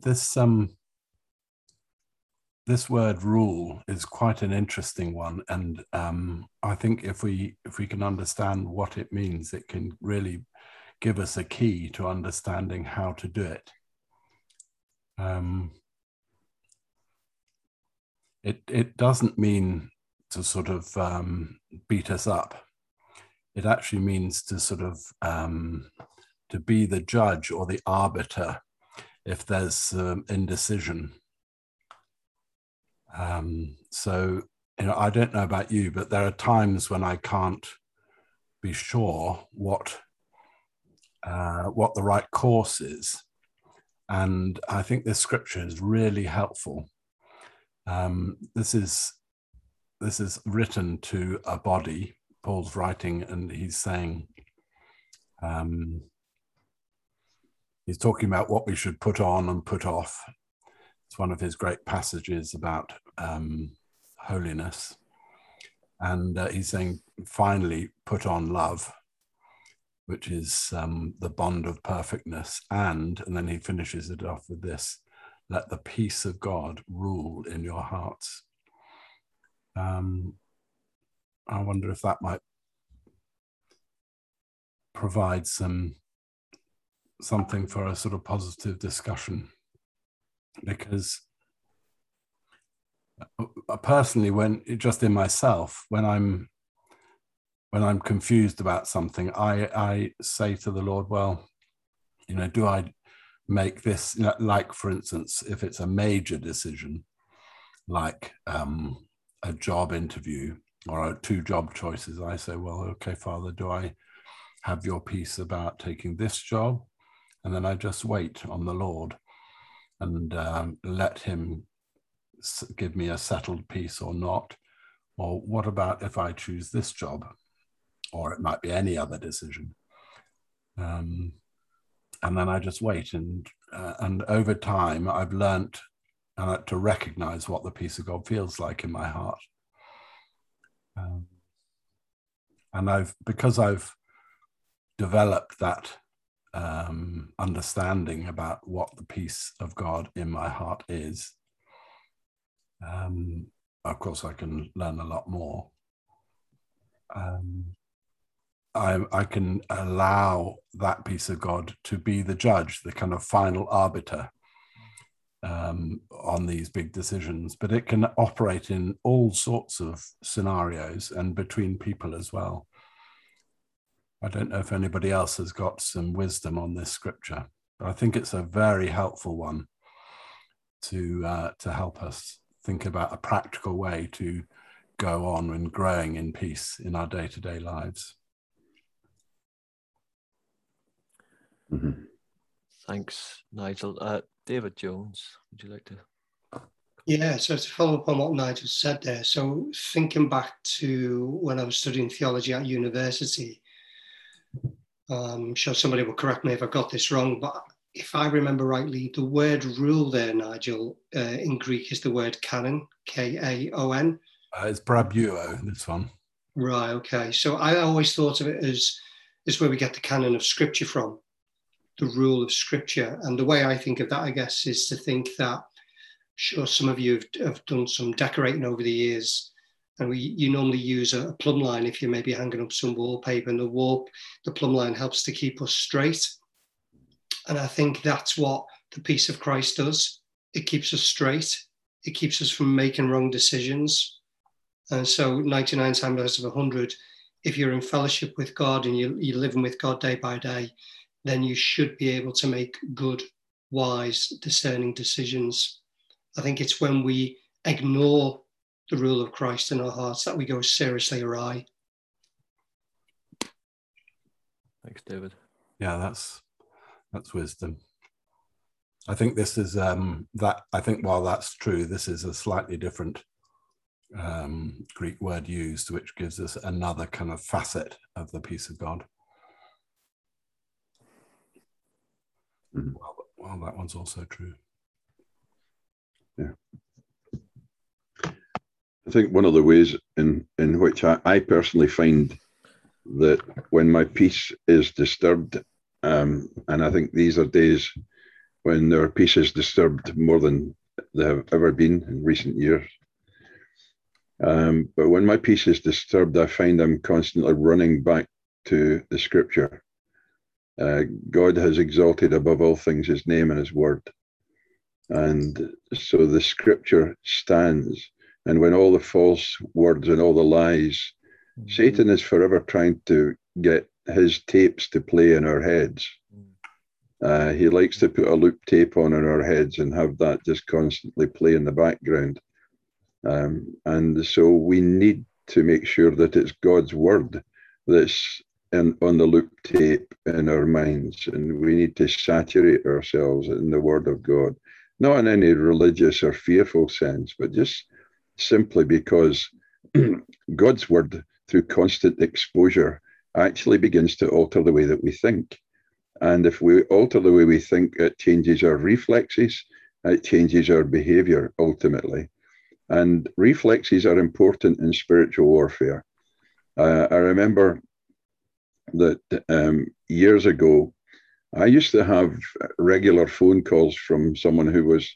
this word "rule" is quite an interesting one, and I think if we can understand what it means, it can really give us a key to understanding how to do it. It doesn't mean to sort of beat us up. It actually means to sort of to be the judge or the arbiter if there's indecision. So, I don't know about you, but there are times when I can't be sure what the right course is. And I think this scripture is really helpful. This is written to a body. Paul's writing, and he's saying, he's talking about what we should put on and put off. It's one of his great passages about holiness. And he's saying, finally, put on love, which is the bond of perfectness. And then he finishes it off with this: let the peace of God rule in your hearts. I wonder if that might provide something for a sort of positive discussion. Because personally, when I'm confused about something, I say to the Lord, well, do I make this, like, for instance, if it's a major decision, like a job interview or 2 job choices, I say, well, okay, Father, do I have your peace about taking this job? And then I just wait on the Lord and let him give me a settled peace or not. Or what about if I choose this job? Or it might be any other decision. And then I just wait. And over time, I've learnt to recognize what the peace of God feels like in my heart. And because I've developed that understanding about what the peace of God in my heart is, of course I can learn a lot more. I can allow that peace of God to be the judge, the kind of final arbiter on these big decisions, but it can operate in all sorts of scenarios and between people as well. I don't know if anybody else has got some wisdom on this scripture, but I think it's a very helpful one to help us think about a practical way to go on and growing in peace in our day-to-day lives. Mm-hmm. Thanks, Nigel. David Jones, would you like to? Yeah, so to follow up on what Nigel said there, so thinking back to when I was studying theology at university, I'm sure somebody will correct me if I got this wrong, but if I remember rightly, the word rule there, Nigel, in Greek is the word canon, K-A-O-N. It's brabeuo, this one. Right, okay. So I always thought of it as where we get the canon of scripture from, the rule of scripture. And the way I think of that, I guess, is to think that sure some of you have done some decorating over the years, and you normally use a plumb line if you're maybe hanging up some wallpaper, and the plumb line helps to keep us straight. And I think that's what the peace of Christ does. It keeps us straight. It keeps us from making wrong decisions. And so 99 times out of 100, if you're in fellowship with God and you're living with God day by day, then you should be able to make good, wise, discerning decisions. I think it's when we ignore the rule of Christ in our hearts that we go seriously awry. Thanks, David. Yeah, that's wisdom. I think this is that. I think while that's true, this is a slightly different Greek word used, which gives us another kind of facet of the peace of God. Mm-hmm. Well, that one's also true. Yeah. I think one of the ways in which I personally find that when my peace is disturbed, and I think these are days when our peace is disturbed more than they have ever been in recent years. But when my peace is disturbed, I find I'm constantly running back to the scripture. God has exalted above all things his name and his word. And so the scripture stands. And when all the false words and all the lies, Satan is forever trying to get his tapes to play in our heads. He likes to put a loop tape on in our heads and have that just constantly play in the background. And so we need to make sure that it's God's word that's on the loop tape in our minds. And we need to saturate ourselves in the word of God, not in any religious or fearful sense, but just simply because God's word, through constant exposure, actually begins to alter the way that we think. And if we alter the way we think, it changes our reflexes, it changes our behavior ultimately. And reflexes are important in spiritual warfare. I remember that years ago, I used to have regular phone calls from someone who was,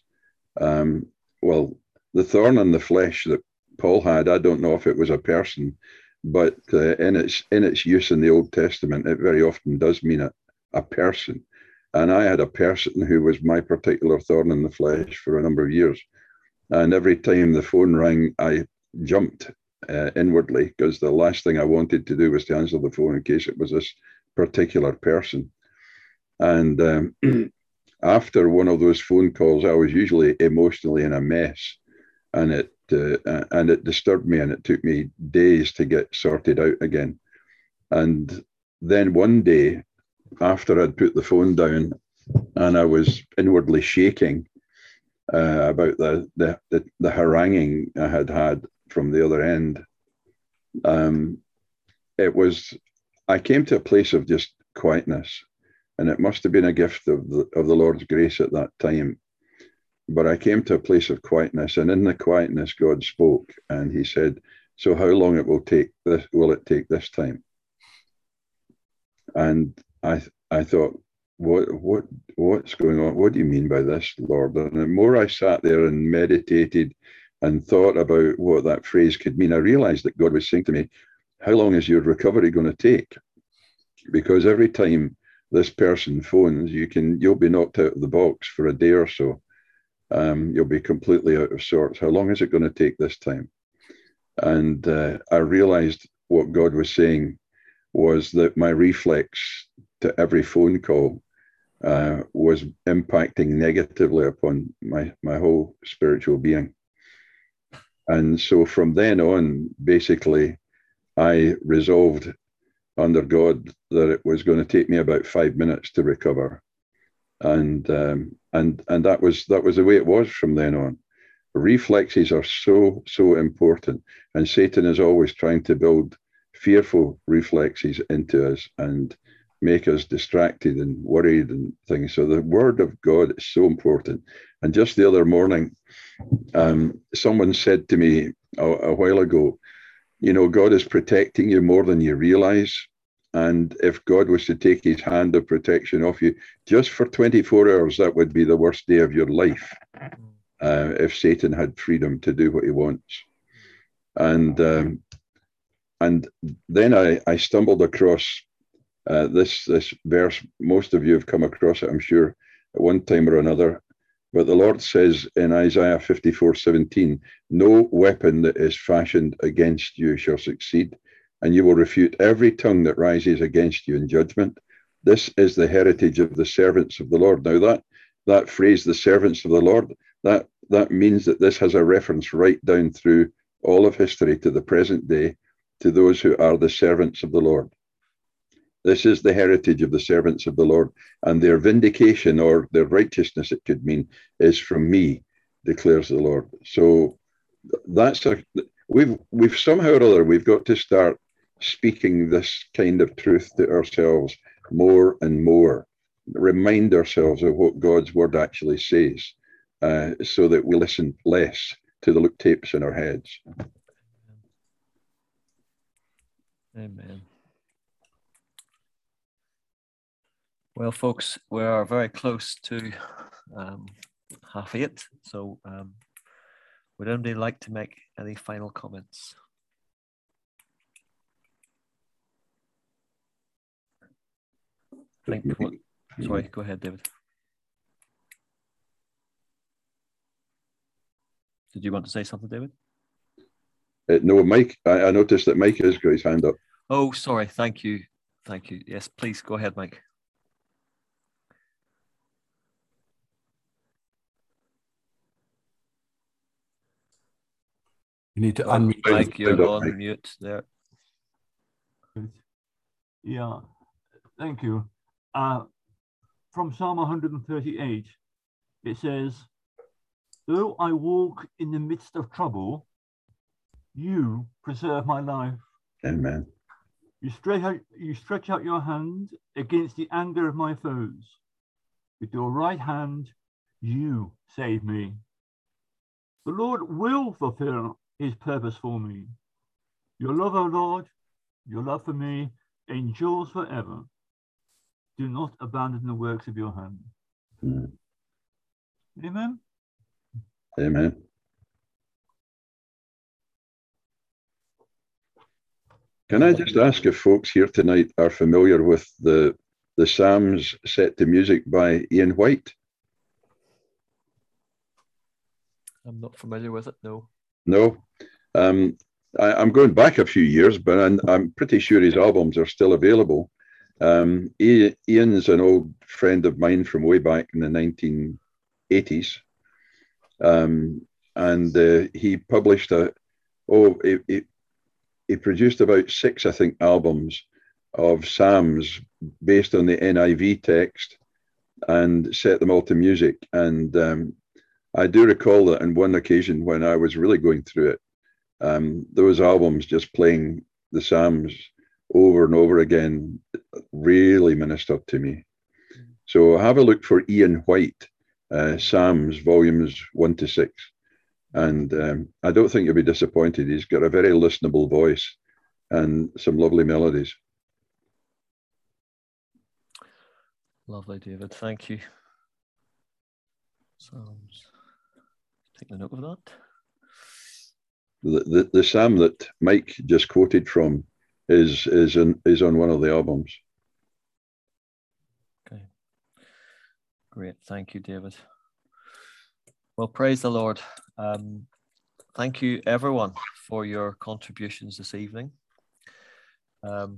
well, the thorn in the flesh that Paul had. I don't know if it was a person, but in its use in the Old Testament, it very often does mean a person. And I had a person who was my particular thorn in the flesh for a number of years. And every time the phone rang, I jumped inwardly, because the last thing I wanted to do was to answer the phone in case it was this particular person. And after one of those phone calls, I was usually emotionally in a mess, and it disturbed me, and it took me days to get sorted out again. And then one day, after I'd put the phone down and I was inwardly shaking about the haranguing I had from the other end, I came to a place of just quietness, and it must have been a gift of the Lord's grace at that time. But I came to a place of quietness, and in the quietness, God spoke, and he said, "So how long will it take this time?" And I thought, what's going on? What do you mean by this, Lord? And the more I sat there and meditated and thought about what that phrase could mean, I realized that God was saying to me, how long is your recovery going to take? Because every time this person phones, you'll be knocked out of the box for a day or so. You'll be completely out of sorts. How long is it going to take this time? And I realized what God was saying was that my reflex to every phone call was impacting negatively upon my whole spiritual being. And so from then on, basically, I resolved under God that it was going to take me about 5 minutes to recover. And that was the way it was from then on. Reflexes are so important, and Satan is always trying to build fearful reflexes into us and make us distracted and worried and things. So the word of God is so important. And just the other morning, someone said to me a while ago, God is protecting you more than you realize. And if God was to take his hand of protection off you just for 24 hours, that would be the worst day of your life. if Satan had freedom to do what he wants. And then I stumbled across this verse. Most of you have come across it, I'm sure, at one time or another. But the Lord says in Isaiah 54:17, no weapon that is fashioned against you shall succeed, and you will refute every tongue that rises against you in judgment. This is the heritage of the servants of the Lord. Now that phrase, the servants of the Lord, that means that this has a reference right down through all of history to the present day, to those who are the servants of the Lord. This is the heritage of the servants of the Lord, and their vindication, or their righteousness, it could mean, is from me, declares the Lord. So we've somehow or other, we've got to start speaking this kind of truth to ourselves more and more. Remind ourselves of what God's word actually says, so that we listen less to the look tapes in our heads. Amen. Well, folks, we are very close to 8:30, so would anybody like to make any final comments? Sorry, go ahead, David. Did you want to say something, David? No, Mike, I noticed that Mike has got his hand up. Oh, sorry. Thank you. Thank you. Yes, please go ahead, Mike. You need to unmute. Mike, you're on mute there. Yeah, thank you. From Psalm 138, it says, though I walk in the midst of trouble, you preserve my life. Amen. You stretch out your hand against the anger of my foes. With your right hand, you save me. The Lord will fulfill his purpose for me. Your love, O Lord, your love for me endures forever. Do not abandon the works of your hand. Amen. Amen. Can I just ask if folks here tonight are familiar with the Psalms set to music by Ian White? I'm not familiar with it, no. No. I'm going back a few years, but I'm pretty sure his albums are still available. Ian's an old friend of mine from way back in the 1980s. And he published he produced about 6, I think, albums of Psalms based on the NIV text and set them all to music. And I do recall that on one occasion when I was really going through it, those albums just playing the Psalms over and over again really ministered to me. So have a look for Ian White, Psalms volumes 1 to 6. And I don't think you'll be disappointed. He's got a very listenable voice and some lovely melodies. Lovely, David. Thank you. Psalms. Take a note of that. The psalm that Mike just quoted from is on one of the albums. Okay. Great. Thank you, David. Well, praise the Lord. Thank you, everyone, for your contributions this evening. And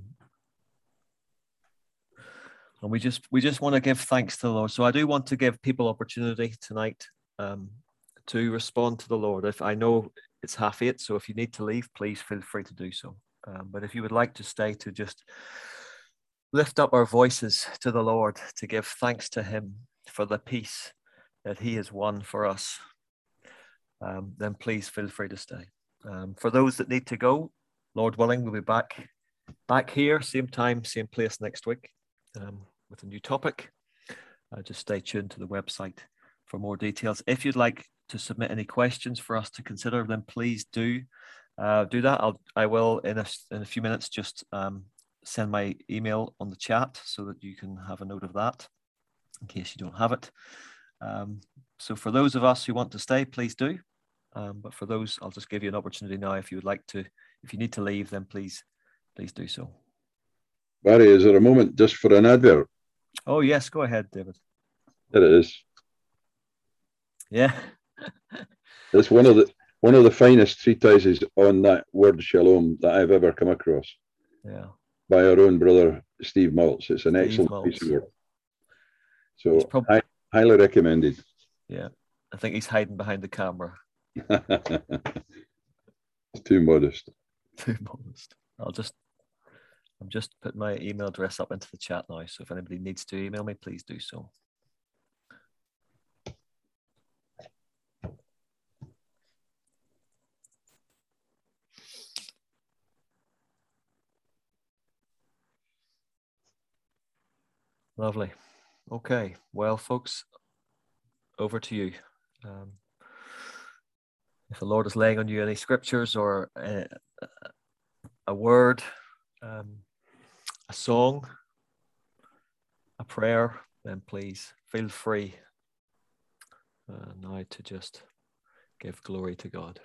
we just want to give thanks to the Lord. So I do want to give people opportunity tonight to respond to the Lord. If I know it's 8:30, so if you need to leave, please feel free to do so. But if you would like to stay to just lift up our voices to the Lord, to give thanks to him for the peace that he has won for us, then please feel free to stay. For those that need to go, Lord willing, we'll be back here, same time, same place next week with a new topic. Just stay tuned to the website for more details. If you'd like to submit any questions for us to consider, then please do that. I will in a few minutes just send my email on the chat so that you can have a note of that in case you don't have it. So for those of us who want to stay, please do. But for those, I'll just give you an opportunity now. If you would like to, if you need to leave, then please do so. Barry, is there a moment just for an advert? Oh yes, go ahead, David. There it is. Yeah. It's one of the finest treatises on that word shalom that I've ever come across. Yeah. By our own brother Steve Maltz. It's an excellent piece of work. So highly recommended. Yeah. I think he's hiding behind the camera. Too modest. Too modest. I'm just putting my email address up into the chat now. So if anybody needs to email me, please do so. Lovely. Okay. Well, folks, over to you. If the Lord is laying on you any scriptures or a word, a song, a prayer, then please feel free now to just give glory to God.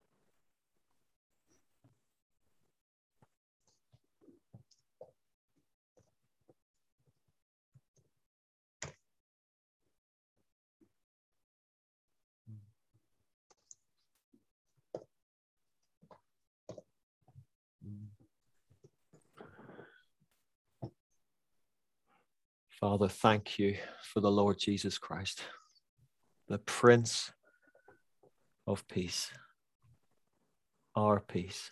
Father, thank you for the Lord Jesus Christ, the Prince of Peace, our peace.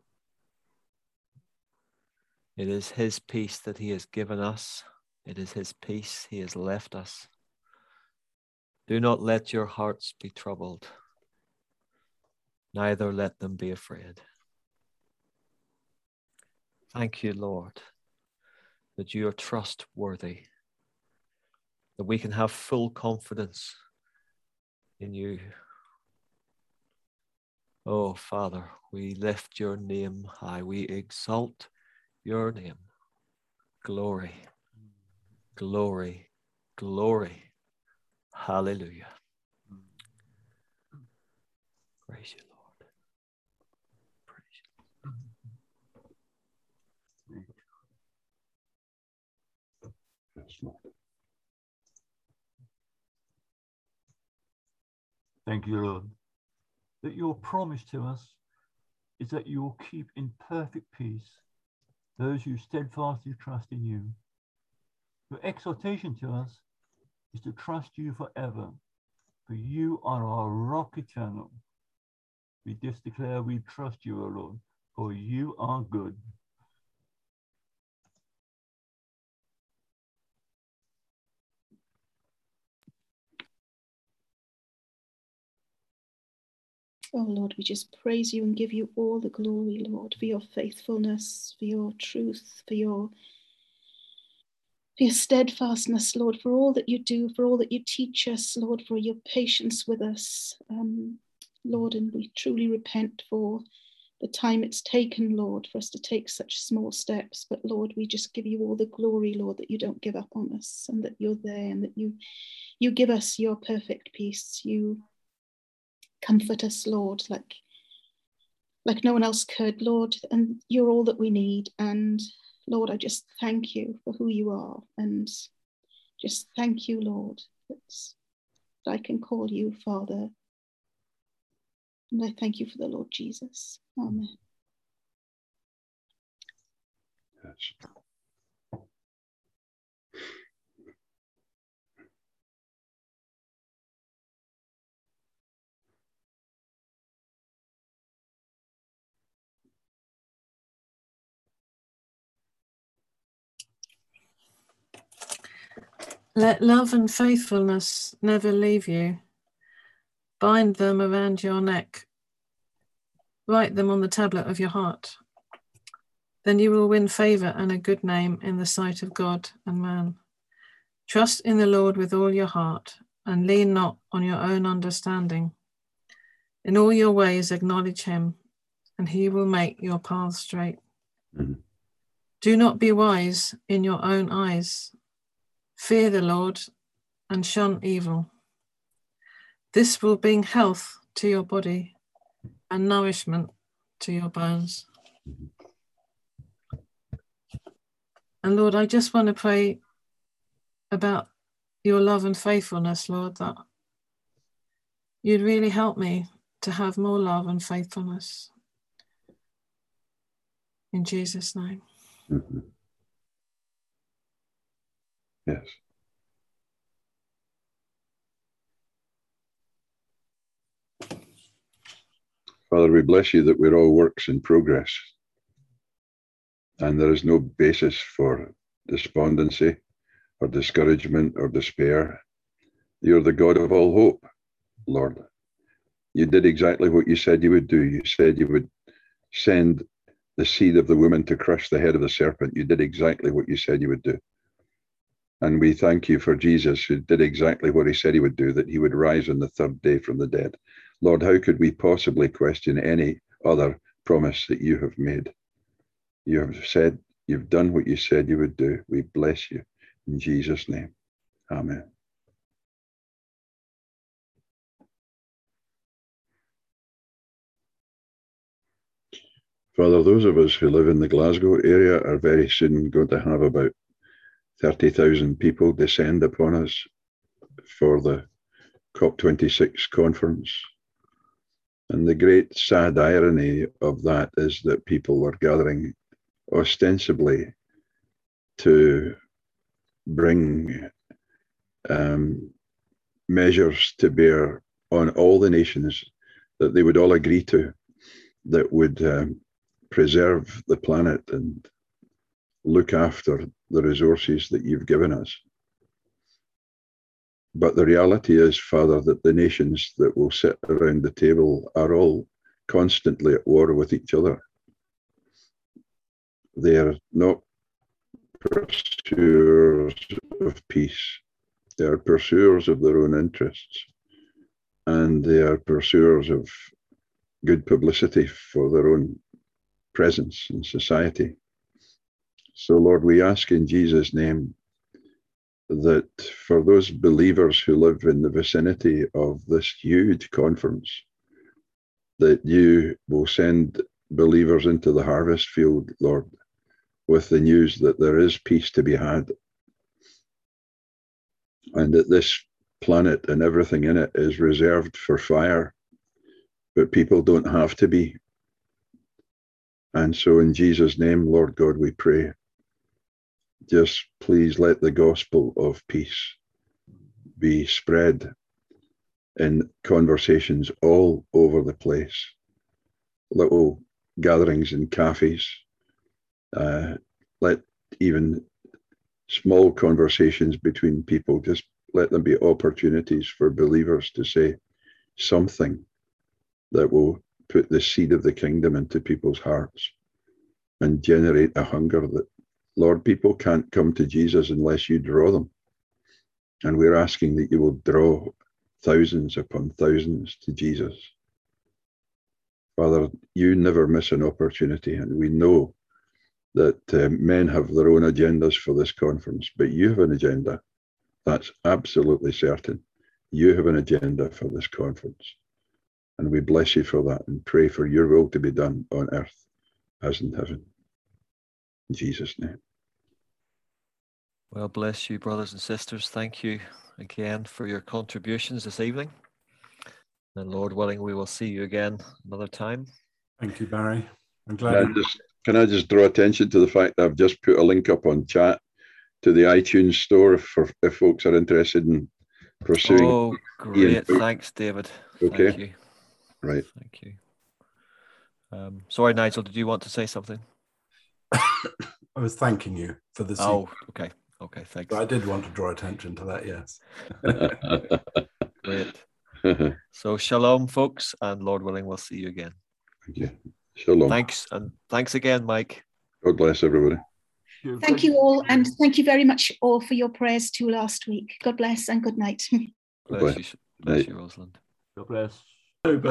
It is his peace that he has given us. It is his peace he has left us. Do not let your hearts be troubled, neither let them be afraid. Thank you, Lord, that you are trustworthy, that we can have full confidence in you. Oh, Father, we lift your name high. We exalt your name. Glory, glory, glory. Hallelujah. Praise you, Lord. Praise you. Thank you, Lord, that your promise to us is that you will keep in perfect peace those who steadfastly trust in you. Your exhortation to us is to trust you forever, for you are our rock eternal. We just declare we trust you, O Lord, for you are good. Oh Lord, we just praise you and give you all the glory, Lord, for your faithfulness, for your truth, for your steadfastness, Lord, for all that you do, for all that you teach us, Lord, for your patience with us, Lord, and we truly repent for the time it's taken, Lord, for us to take such small steps. But Lord, we just give you all the glory, Lord, that you don't give up on us and that you're there and that you give us your perfect peace. You comfort us, Lord, like no one else could, Lord, and you're all that we need. And Lord, I just thank you for who you are, and just thank you, Lord, that I can call you Father. And I thank you for the Lord Jesus. Amen. Yes. Let love and faithfulness never leave you. Bind them around your neck. Write them on the tablet of your heart. Then you will win favor and a good name in the sight of God and man. Trust in the Lord with all your heart and lean not on your own understanding. In all your ways acknowledge him, and he will make your paths straight. Mm-hmm. Do not be wise in your own eyes. Fear the Lord and shun evil. This will bring health to your body and nourishment to your bones. And Lord, I just want to pray about your love and faithfulness, Lord, that you'd really help me to have more love and faithfulness. In Jesus' name. Mm-hmm. Yes. Father, we bless you that we're all works in progress, and there is no basis for despondency or discouragement or despair. You're the God of all hope, Lord. You did exactly what you said you would do. You said you would send the seed of the woman to crush the head of the serpent. You did exactly what you said you would do. And we thank you for Jesus, who did exactly what he said he would do, that he would rise on the third day from the dead. Lord, how could we possibly question any other promise that you have made? You have said, you've done what you said you would do. We bless you in Jesus' name. Amen. Father, those of us who live in the Glasgow area are very soon going to have about 30,000 people descend upon us for the COP26 conference. And the great sad irony of that is that people are gathering ostensibly to bring measures to bear on all the nations that they would all agree to, that would preserve the planet and look after the resources that you've given us. But the reality is, Father, that the nations that will sit around the table are all constantly at war with each other. They are not pursuers of peace. They are pursuers of their own interests. And they are pursuers of good publicity for their own presence in society. So, Lord, we ask in Jesus' name that for those believers who live in the vicinity of this huge conference, that you will send believers into the harvest field, Lord, with the news that there is peace to be had, and that this planet and everything in it is reserved for fire, but people don't have to be. And so in Jesus' name, Lord God, we pray, just please let the gospel of peace be spread in conversations all over the place. Little gatherings in cafes, let even small conversations between people, just let them be opportunities for believers to say something that will put the seed of the kingdom into people's hearts and generate a hunger that, Lord, people can't come to Jesus unless you draw them. And we're asking that you will draw thousands upon thousands to Jesus. Father, you never miss an opportunity, and we know that men have their own agendas for this conference, but you have an agenda. That's absolutely certain. You have an agenda for this conference. And we bless you for that and pray for your will to be done on earth as in heaven. In Jesus' name. Well, bless you, brothers and sisters. Thank you again for your contributions this evening. And Lord willing, we will see you again another time. Thank you, Barry. I'm glad. Can I just draw attention to the fact that I've just put a link up on chat to the iTunes store if folks are interested in pursuing. Oh, great. Thanks, David. Okay. Thank you. Right. Thank you. Sorry, Nigel, did you want to say something? I was thanking you for the Oh, okay. Okay, thanks. But I did want to draw attention to that, yes. Great. So shalom, folks, and Lord willing, we'll see you again. Thank you. Shalom. Thanks, and thanks again, Mike. God bless everybody. Thank you all, and thank you very much all for your prayers too last week. God bless and good night. Bless you, Rosalind. God bless.